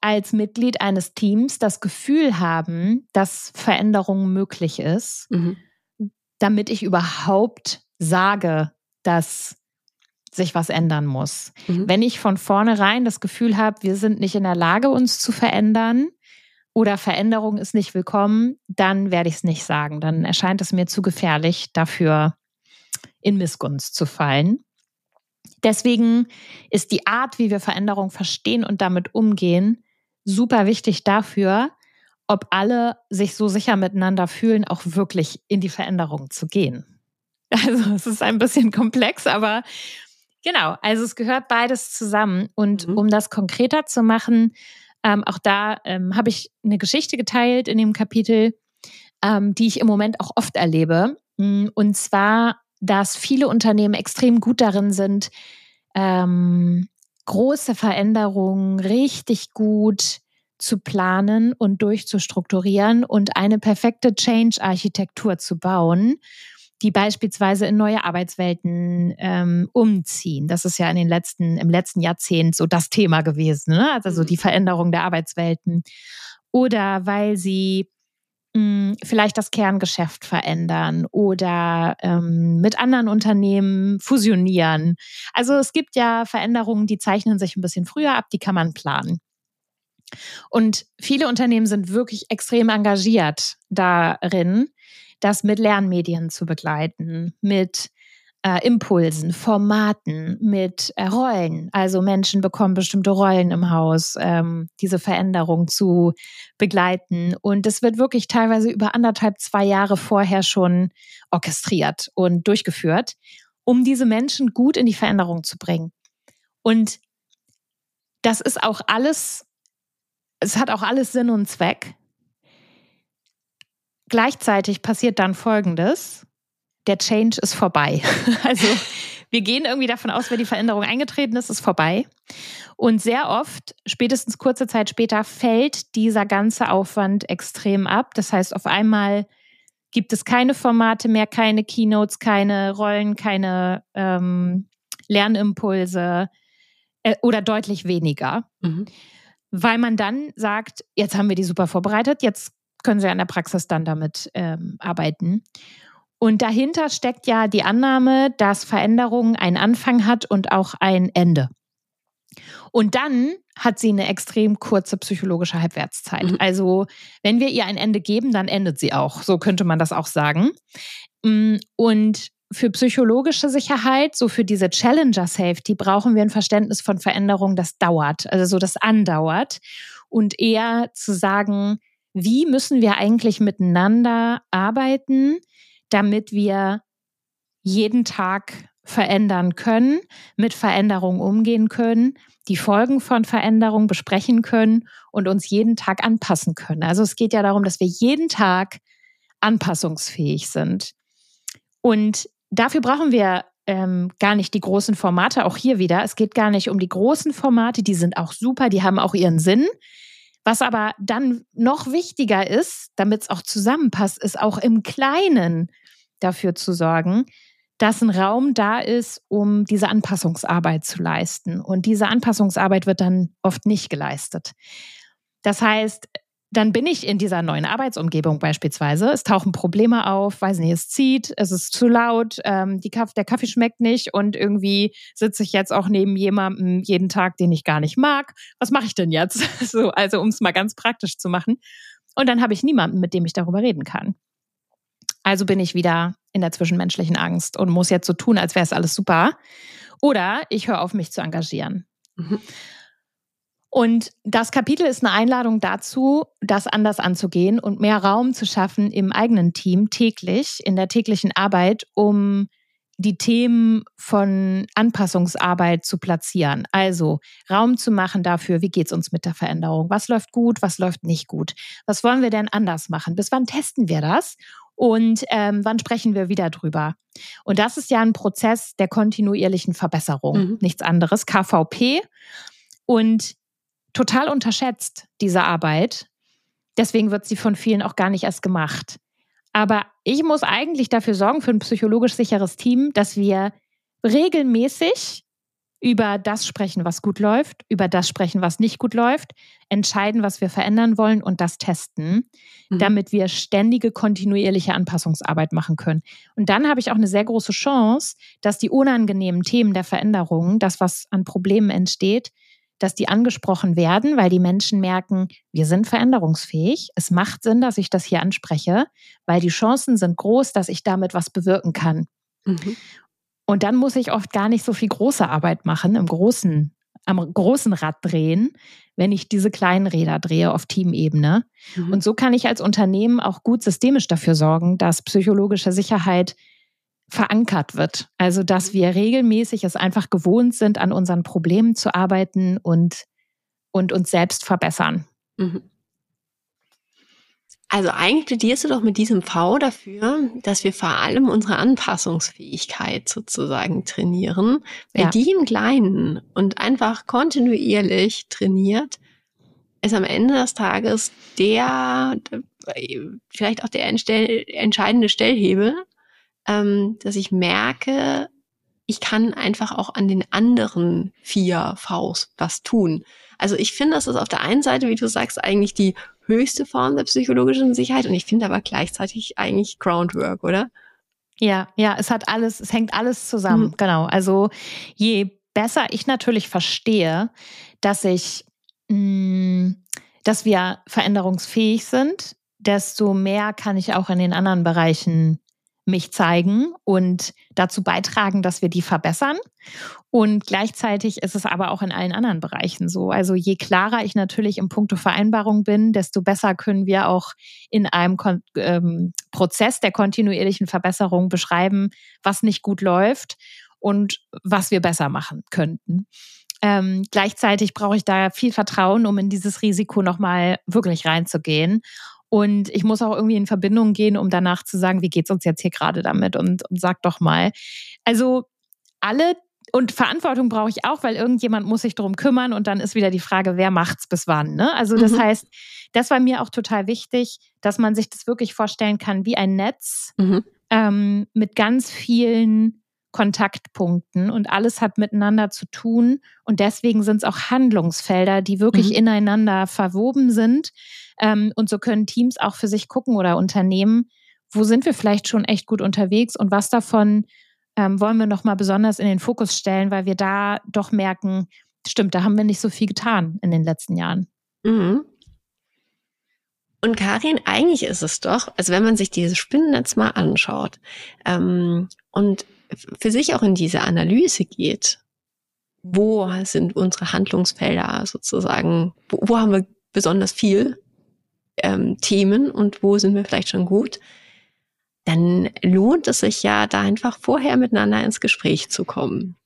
als Mitglied eines Teams das Gefühl haben, dass Veränderung möglich ist, mhm. damit ich überhaupt sage, dass sich was ändern muss. Mhm. Wenn ich von vornherein das Gefühl habe, wir sind nicht in der Lage, uns zu verändern oder Veränderung ist nicht willkommen, dann werde ich es nicht sagen. Dann erscheint es mir zu gefährlich, dafür in Missgunst zu fallen. Deswegen ist die Art, wie wir Veränderung verstehen und damit umgehen, super wichtig dafür, ob alle sich so sicher miteinander fühlen, auch wirklich in die Veränderung zu gehen. Also es ist ein bisschen komplex, aber genau, also es gehört beides zusammen. Und mhm. um das konkreter zu machen, ähm, auch da ähm, habe ich eine Geschichte geteilt in dem Kapitel, ähm, die ich im Moment auch oft erlebe. Und zwar, dass viele Unternehmen extrem gut darin sind, ähm, große Veränderungen richtig gut zu planen und durchzustrukturieren und eine perfekte Change-Architektur zu bauen, die beispielsweise in neue Arbeitswelten ähm, umziehen. Das ist ja in den letzten, im letzten Jahrzehnt so das Thema gewesen, ne? Also die Veränderung der Arbeitswelten. Oder weil sie mh, vielleicht das Kerngeschäft verändern oder ähm, mit anderen Unternehmen fusionieren. Also es gibt ja Veränderungen, die zeichnen sich ein bisschen früher ab, die kann man planen. Und viele Unternehmen sind wirklich extrem engagiert darin, das mit Lernmedien zu begleiten, mit äh, Impulsen, Formaten, mit äh, Rollen. Also Menschen bekommen bestimmte Rollen im Haus, ähm, diese Veränderung zu begleiten. Und es wird wirklich teilweise über anderthalb, zwei Jahre vorher schon orchestriert und durchgeführt, um diese Menschen gut in die Veränderung zu bringen. Und das ist auch alles, es hat auch alles Sinn und Zweck. Gleichzeitig passiert dann Folgendes: Der Change ist vorbei. Also wir gehen irgendwie davon aus, wenn die Veränderung eingetreten ist, ist vorbei. Und sehr oft, spätestens kurze Zeit später, fällt dieser ganze Aufwand extrem ab. Das heißt, auf einmal gibt es keine Formate mehr, keine Keynotes, keine Rollen, keine ähm, Lernimpulse äh, oder deutlich weniger. Mhm. Weil man dann sagt, jetzt haben wir die super vorbereitet, jetzt können Sie in der Praxis dann damit ähm, arbeiten. Und dahinter steckt ja die Annahme, dass Veränderung einen Anfang hat und auch ein Ende. Und dann hat sie eine extrem kurze psychologische Halbwertszeit. Mhm. Also wenn wir ihr ein Ende geben, dann endet sie auch. So könnte man das auch sagen. Und für psychologische Sicherheit, so für diese Challenger-Safety, brauchen wir ein Verständnis von Veränderung, das dauert, also so das andauert. Und eher zu sagen, wie müssen wir eigentlich miteinander arbeiten, damit wir jeden Tag verändern können, mit Veränderung umgehen können, die Folgen von Veränderung besprechen können und uns jeden Tag anpassen können. Also es geht ja darum, dass wir jeden Tag anpassungsfähig sind. Und dafür brauchen wir ähm, gar nicht die großen Formate, auch hier wieder. Es geht gar nicht um die großen Formate, die sind auch super, die haben auch ihren Sinn. Was aber dann noch wichtiger ist, damit es auch zusammenpasst, ist auch im Kleinen dafür zu sorgen, dass ein Raum da ist, um diese Anpassungsarbeit zu leisten. Und diese Anpassungsarbeit wird dann oft nicht geleistet. Das heißt, dann bin ich in dieser neuen Arbeitsumgebung beispielsweise. Es tauchen Probleme auf, weiß nicht, es zieht, es ist zu laut, ähm, die Kaff- der Kaffee schmeckt nicht und irgendwie sitze ich jetzt auch neben jemandem jeden Tag, den ich gar nicht mag. Was mache ich denn jetzt? So, also um es mal ganz praktisch zu machen. Und dann habe ich niemanden, mit dem ich darüber reden kann. Also bin ich wieder in der zwischenmenschlichen Angst und muss jetzt so tun, als wäre es alles super. Oder ich höre auf, mich zu engagieren. Mhm. Und das Kapitel ist eine Einladung dazu, das anders anzugehen und mehr Raum zu schaffen im eigenen Team täglich, in der täglichen Arbeit, um die Themen von Anpassungsarbeit zu platzieren. Also Raum zu machen dafür, wie geht es uns mit der Veränderung? Was läuft gut, was läuft nicht gut? Was wollen wir denn anders machen? Bis wann testen wir das? Und ähm, wann sprechen wir wieder drüber? Und das ist ja ein Prozess der kontinuierlichen Verbesserung, mhm. nichts anderes, K V P. Und total unterschätzt, diese Arbeit. Deswegen wird sie von vielen auch gar nicht erst gemacht. Aber ich muss eigentlich dafür sorgen, für ein psychologisch sicheres Team, dass wir regelmäßig über das sprechen, was gut läuft, über das sprechen, was nicht gut läuft, entscheiden, was wir verändern wollen und das testen, mhm. damit wir ständige, kontinuierliche Anpassungsarbeit machen können. Und dann habe ich auch eine sehr große Chance, dass die unangenehmen Themen der Veränderung, das, was an Problemen entsteht, dass die angesprochen werden, weil die Menschen merken, wir sind veränderungsfähig. Es macht Sinn, dass ich das hier anspreche, weil die Chancen sind groß, dass ich damit was bewirken kann. Mhm. Und dann muss ich oft gar nicht so viel große Arbeit machen, im großen, am großen Rad drehen, wenn ich diese kleinen Räder drehe auf Teamebene. Mhm. Und so kann ich als Unternehmen auch gut systemisch dafür sorgen, dass psychologische Sicherheit verankert wird. Also, dass wir regelmäßig es einfach gewohnt sind, an unseren Problemen zu arbeiten und, und uns selbst verbessern. Mhm. Also eigentlich plädierst du doch mit diesem V dafür, dass wir vor allem unsere Anpassungsfähigkeit sozusagen trainieren, weil ja. die im Kleinen und einfach kontinuierlich trainiert, ist am Ende des Tages der, vielleicht auch der entscheidende Stellhebel, ähm, dass ich merke, ich kann einfach auch an den anderen vier Vs was tun. Also ich finde, das ist auf der einen Seite, wie du sagst, eigentlich die höchste Form der psychologischen Sicherheit und ich finde aber gleichzeitig eigentlich Groundwork, oder? Ja, ja, es hat alles, es hängt alles zusammen, mhm. genau. Also je besser ich natürlich verstehe, dass ich, mh, dass wir veränderungsfähig sind, desto mehr kann ich auch in den anderen Bereichen mich zeigen und dazu beitragen, dass wir die verbessern. Und gleichzeitig ist es aber auch in allen anderen Bereichen so. Also je klarer ich natürlich im Punkto Vereinbarung bin, desto besser können wir auch in einem Kon- ähm, Prozess der kontinuierlichen Verbesserung beschreiben, was nicht gut läuft und was wir besser machen könnten. Ähm, gleichzeitig brauche ich da viel Vertrauen, um in dieses Risiko nochmal wirklich reinzugehen. Und ich muss auch irgendwie in Verbindung gehen, um danach zu sagen, wie geht's uns jetzt hier gerade damit? Und, und sag doch mal. Also alle, und Verantwortung brauche ich auch, weil irgendjemand muss sich darum kümmern und dann ist wieder die Frage, wer macht's bis wann? Ne? Also das mhm. heißt, das war mir auch total wichtig, dass man sich das wirklich vorstellen kann wie ein Netz mhm. ähm, mit ganz vielen Kontaktpunkten und alles hat miteinander zu tun und deswegen sind es auch Handlungsfelder, die wirklich mhm. ineinander verwoben sind. Ähm, und so können Teams auch für sich gucken oder Unternehmen, wo sind wir vielleicht schon echt gut unterwegs und was davon ähm, wollen wir nochmal besonders in den Fokus stellen, weil wir da doch merken, stimmt, da haben wir nicht so viel getan in den letzten Jahren. Mhm. Und Karin, eigentlich ist es doch, also wenn man sich dieses Spinnennetz mal anschaut ähm, und für sich auch in diese Analyse geht, wo sind unsere Handlungsfelder sozusagen, wo, wo haben wir besonders viel ähm, Themen und wo sind wir vielleicht schon gut, dann lohnt es sich ja, da einfach vorher miteinander ins Gespräch zu kommen.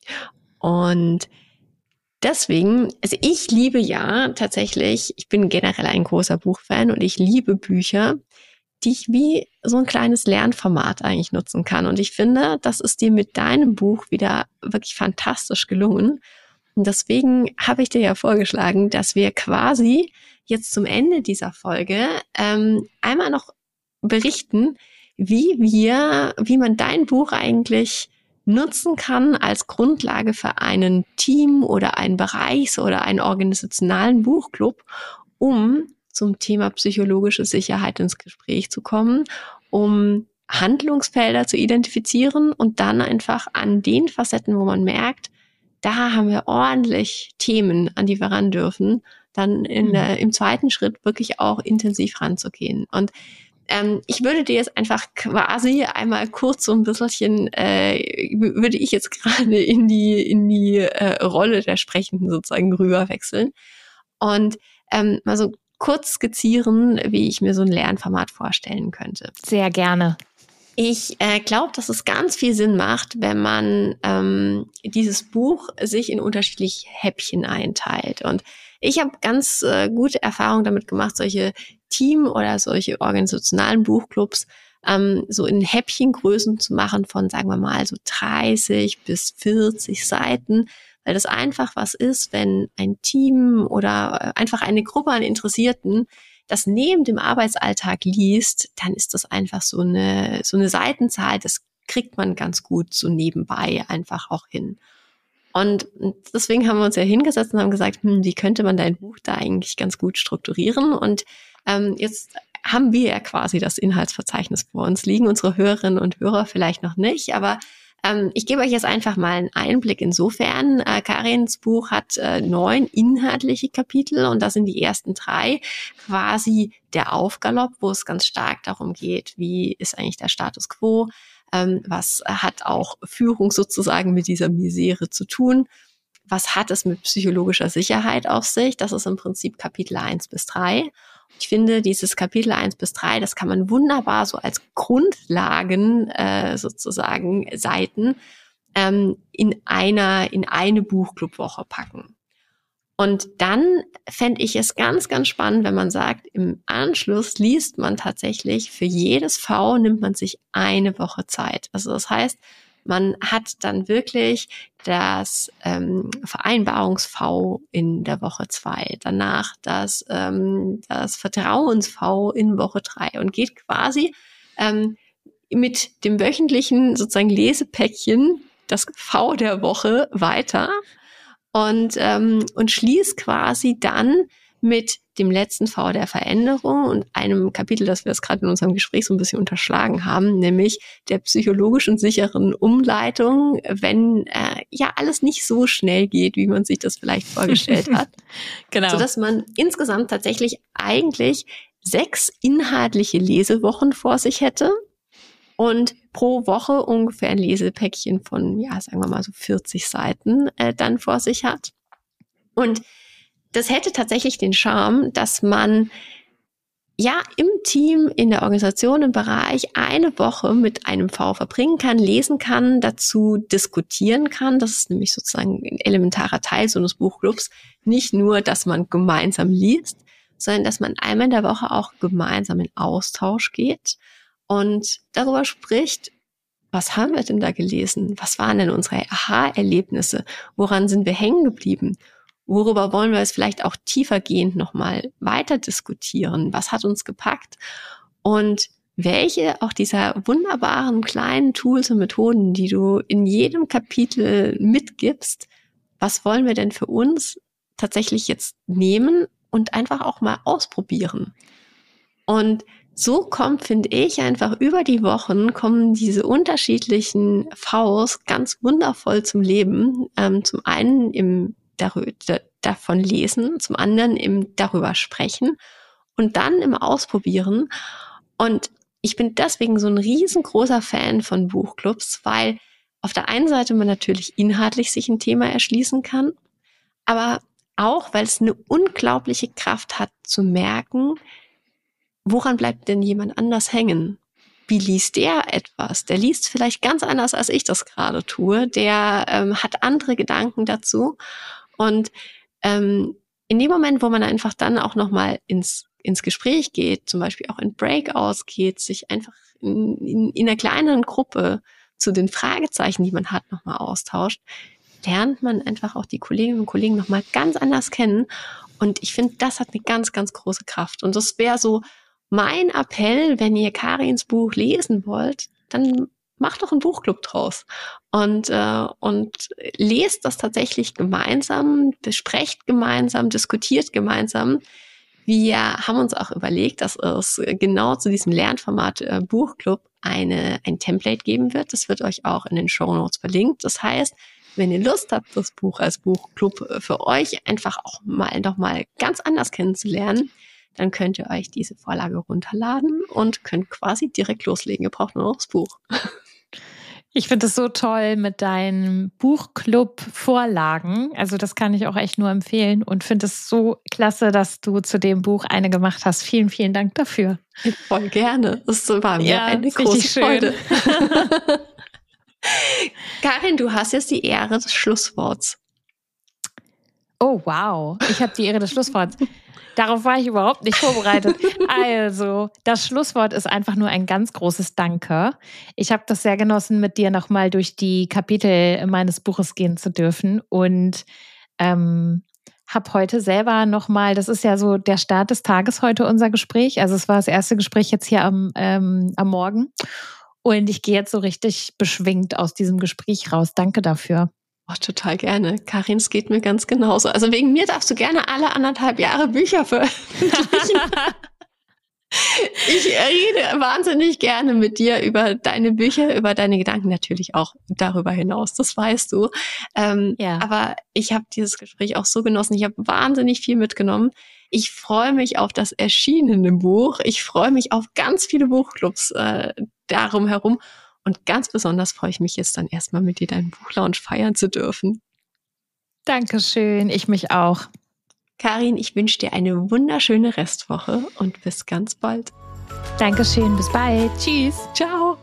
Und deswegen, also ich liebe ja tatsächlich, ich bin generell ein großer Buchfan und ich liebe Bücher, die ich wie so ein kleines Lernformat eigentlich nutzen kann. Und ich finde, das ist dir mit deinem Buch wieder wirklich fantastisch gelungen. Und deswegen habe ich dir ja vorgeschlagen, dass wir quasi jetzt zum Ende dieser Folge ähm, einmal noch berichten, wie wir, wie man dein Buch eigentlich nutzen kann als Grundlage für einen Team oder einen Bereichs- oder einen organisationalen Buchclub, um zum Thema psychologische Sicherheit ins Gespräch zu kommen, um Handlungsfelder zu identifizieren und dann einfach an den Facetten, wo man merkt, da haben wir ordentlich Themen, an die wir ran dürfen, dann in der, im zweiten Schritt wirklich auch intensiv ranzugehen. Und ähm, ich würde dir jetzt einfach quasi einmal kurz so ein bisschen, äh, würde ich jetzt gerade in die in die äh, Rolle der Sprechenden sozusagen rüberwechseln und ähm, mal so kurz skizzieren, wie ich mir so ein Lernformat vorstellen könnte. Sehr gerne. Ich äh, glaube, dass es ganz viel Sinn macht, wenn man ähm, dieses Buch sich in unterschiedliche Häppchen einteilt. Und ich habe ganz äh, gute Erfahrungen damit gemacht, solche Team- oder solche organisationalen Buchclubs ähm, so in Häppchengrößen zu machen von, sagen wir mal, so dreißig bis vierzig Seiten, weil das einfach was ist, wenn ein Team oder einfach eine Gruppe an Interessierten das neben dem Arbeitsalltag liest, dann ist das einfach so eine so eine Seitenzahl, das kriegt man ganz gut so nebenbei einfach auch hin. Und deswegen haben wir uns ja hingesetzt und haben gesagt, hm, wie könnte man dein Buch da eigentlich ganz gut strukturieren? Und ähm, jetzt haben wir ja quasi das Inhaltsverzeichnis vor uns liegen, unsere Hörerinnen und Hörer vielleicht noch nicht, aber ähm, ich gebe euch jetzt einfach mal einen Einblick insofern. Äh, Karins Buch hat äh, neun inhaltliche Kapitel und da sind die ersten drei quasi der Aufgalopp, wo es ganz stark darum geht, wie ist eigentlich der Status quo, ähm, was hat auch Führung sozusagen mit dieser Misere zu tun, was hat es mit psychologischer Sicherheit auf sich, das ist im Prinzip Kapitel eins bis drei. Ich finde, dieses Kapitel eins bis drei, das kann man wunderbar so als Grundlagen äh, sozusagen Seiten ähm, in einer in eine Buchclubwoche packen. Und dann fände ich es ganz, ganz spannend, wenn man sagt, im Anschluss liest man tatsächlich für jedes V, nimmt man sich eine Woche Zeit. Also das heißt, man hat dann wirklich das ähm, Vereinbarungs-V in der Woche zwei, danach das, ähm, das Vertrauens-V in Woche drei und geht quasi ähm, mit dem wöchentlichen sozusagen Lesepäckchen das V der Woche weiter und, ähm, und schließt quasi dann mit dem letzten V der Veränderung und einem Kapitel, das wir jetzt gerade in unserem Gespräch so ein bisschen unterschlagen haben, nämlich der psychologischen sicheren Umleitung, wenn äh, ja alles nicht so schnell geht, wie man sich das vielleicht vorgestellt hat. Genau. Sodass man insgesamt tatsächlich eigentlich sechs inhaltliche Lesewochen vor sich hätte und pro Woche ungefähr ein Lesepäckchen von, ja, sagen wir mal so vierzig Seiten äh, dann vor sich hat. Und das hätte tatsächlich den Charme, dass man ja im Team, in der Organisation, im Bereich eine Woche mit einem V verbringen kann, lesen kann, dazu diskutieren kann. Das ist nämlich sozusagen ein elementarer Teil so eines Buchclubs. Nicht nur, dass man gemeinsam liest, sondern dass man einmal in der Woche auch gemeinsam in Austausch geht und darüber spricht, was haben wir denn da gelesen? Was waren denn unsere Aha-Erlebnisse? Woran sind wir hängen geblieben? Worüber wollen wir jetzt vielleicht auch tiefergehend nochmal weiter diskutieren? Was hat uns gepackt? Und welche auch dieser wunderbaren kleinen Tools und Methoden, die du in jedem Kapitel mitgibst, was wollen wir denn für uns tatsächlich jetzt nehmen und einfach auch mal ausprobieren? Und so kommt, finde ich, einfach über die Wochen kommen diese unterschiedlichen Vs ganz wundervoll zum Leben. Ähm, zum einen im darüber, davon lesen, zum anderen im darüber sprechen und dann im Ausprobieren. Und ich bin deswegen so ein riesengroßer Fan von Buchclubs, weil auf der einen Seite man natürlich inhaltlich sich ein Thema erschließen kann, aber auch, weil es eine unglaubliche Kraft hat zu merken, woran bleibt denn jemand anders hängen? Wie liest der etwas? Der liest vielleicht ganz anders, als ich das gerade tue. Der ähm, hat andere Gedanken dazu. Und ähm, in dem Moment, wo man einfach dann auch nochmal ins, ins Gespräch geht, zum Beispiel auch in Breakouts geht, sich einfach in, in, in einer kleineren Gruppe zu den Fragezeichen, die man hat, nochmal austauscht, lernt man einfach auch die Kolleginnen und Kollegen nochmal ganz anders kennen. Und ich finde, das hat eine ganz, ganz große Kraft. Und das wäre so mein Appell, wenn ihr Karins Buch lesen wollt, dann macht doch einen Buchclub draus und äh, und lest das tatsächlich gemeinsam, besprecht gemeinsam, diskutiert gemeinsam. Wir haben uns auch überlegt, dass es genau zu diesem Lernformat äh, Buchclub eine ein Template geben wird. Das wird euch auch in den Shownotes verlinkt. Das heißt, wenn ihr Lust habt, das Buch als Buchclub für euch einfach auch mal noch mal ganz anders kennenzulernen, dann könnt ihr euch diese Vorlage runterladen und könnt quasi direkt loslegen. Ihr braucht nur noch das Buch. Ich finde es so toll mit deinen Buchclub-Vorlagen. Also das kann ich auch echt nur empfehlen und finde es so klasse, dass du zu dem Buch eine gemacht hast. Vielen, vielen Dank dafür. Voll gerne. Das war mir ja, eine große Freude. Karin, du hast jetzt die Ehre des Schlussworts. Oh, wow. Ich habe die Ehre des Schlussworts. Darauf war ich überhaupt nicht vorbereitet. Also, das Schlusswort ist einfach nur ein ganz großes Danke. Ich habe das sehr genossen, mit dir nochmal durch die Kapitel meines Buches gehen zu dürfen und ähm, habe heute selber nochmal, das ist ja so der Start des Tages heute, unser Gespräch. Also es war das erste Gespräch jetzt hier am, ähm, am Morgen und ich gehe jetzt so richtig beschwingt aus diesem Gespräch raus. Danke dafür. Oh, total gerne. Karin, es geht mir ganz genauso. Also wegen mir darfst du gerne alle anderthalb Jahre Bücher veröffentlichen. Ich rede wahnsinnig gerne mit dir über deine Bücher, über deine Gedanken, natürlich auch darüber hinaus, das weißt du. Ähm, ja. Aber ich habe dieses Gespräch auch so genossen. Ich habe wahnsinnig viel mitgenommen. Ich freue mich auf das erschienene Buch. Ich freue mich auf ganz viele Buchclubs äh, darum herum. Und ganz besonders freue ich mich jetzt dann erstmal mit dir deinen Buchlaunch feiern zu dürfen. Dankeschön, ich mich auch. Karin, ich wünsche dir eine wunderschöne Restwoche und bis ganz bald. Dankeschön, bis bald. Tschüss. Ciao.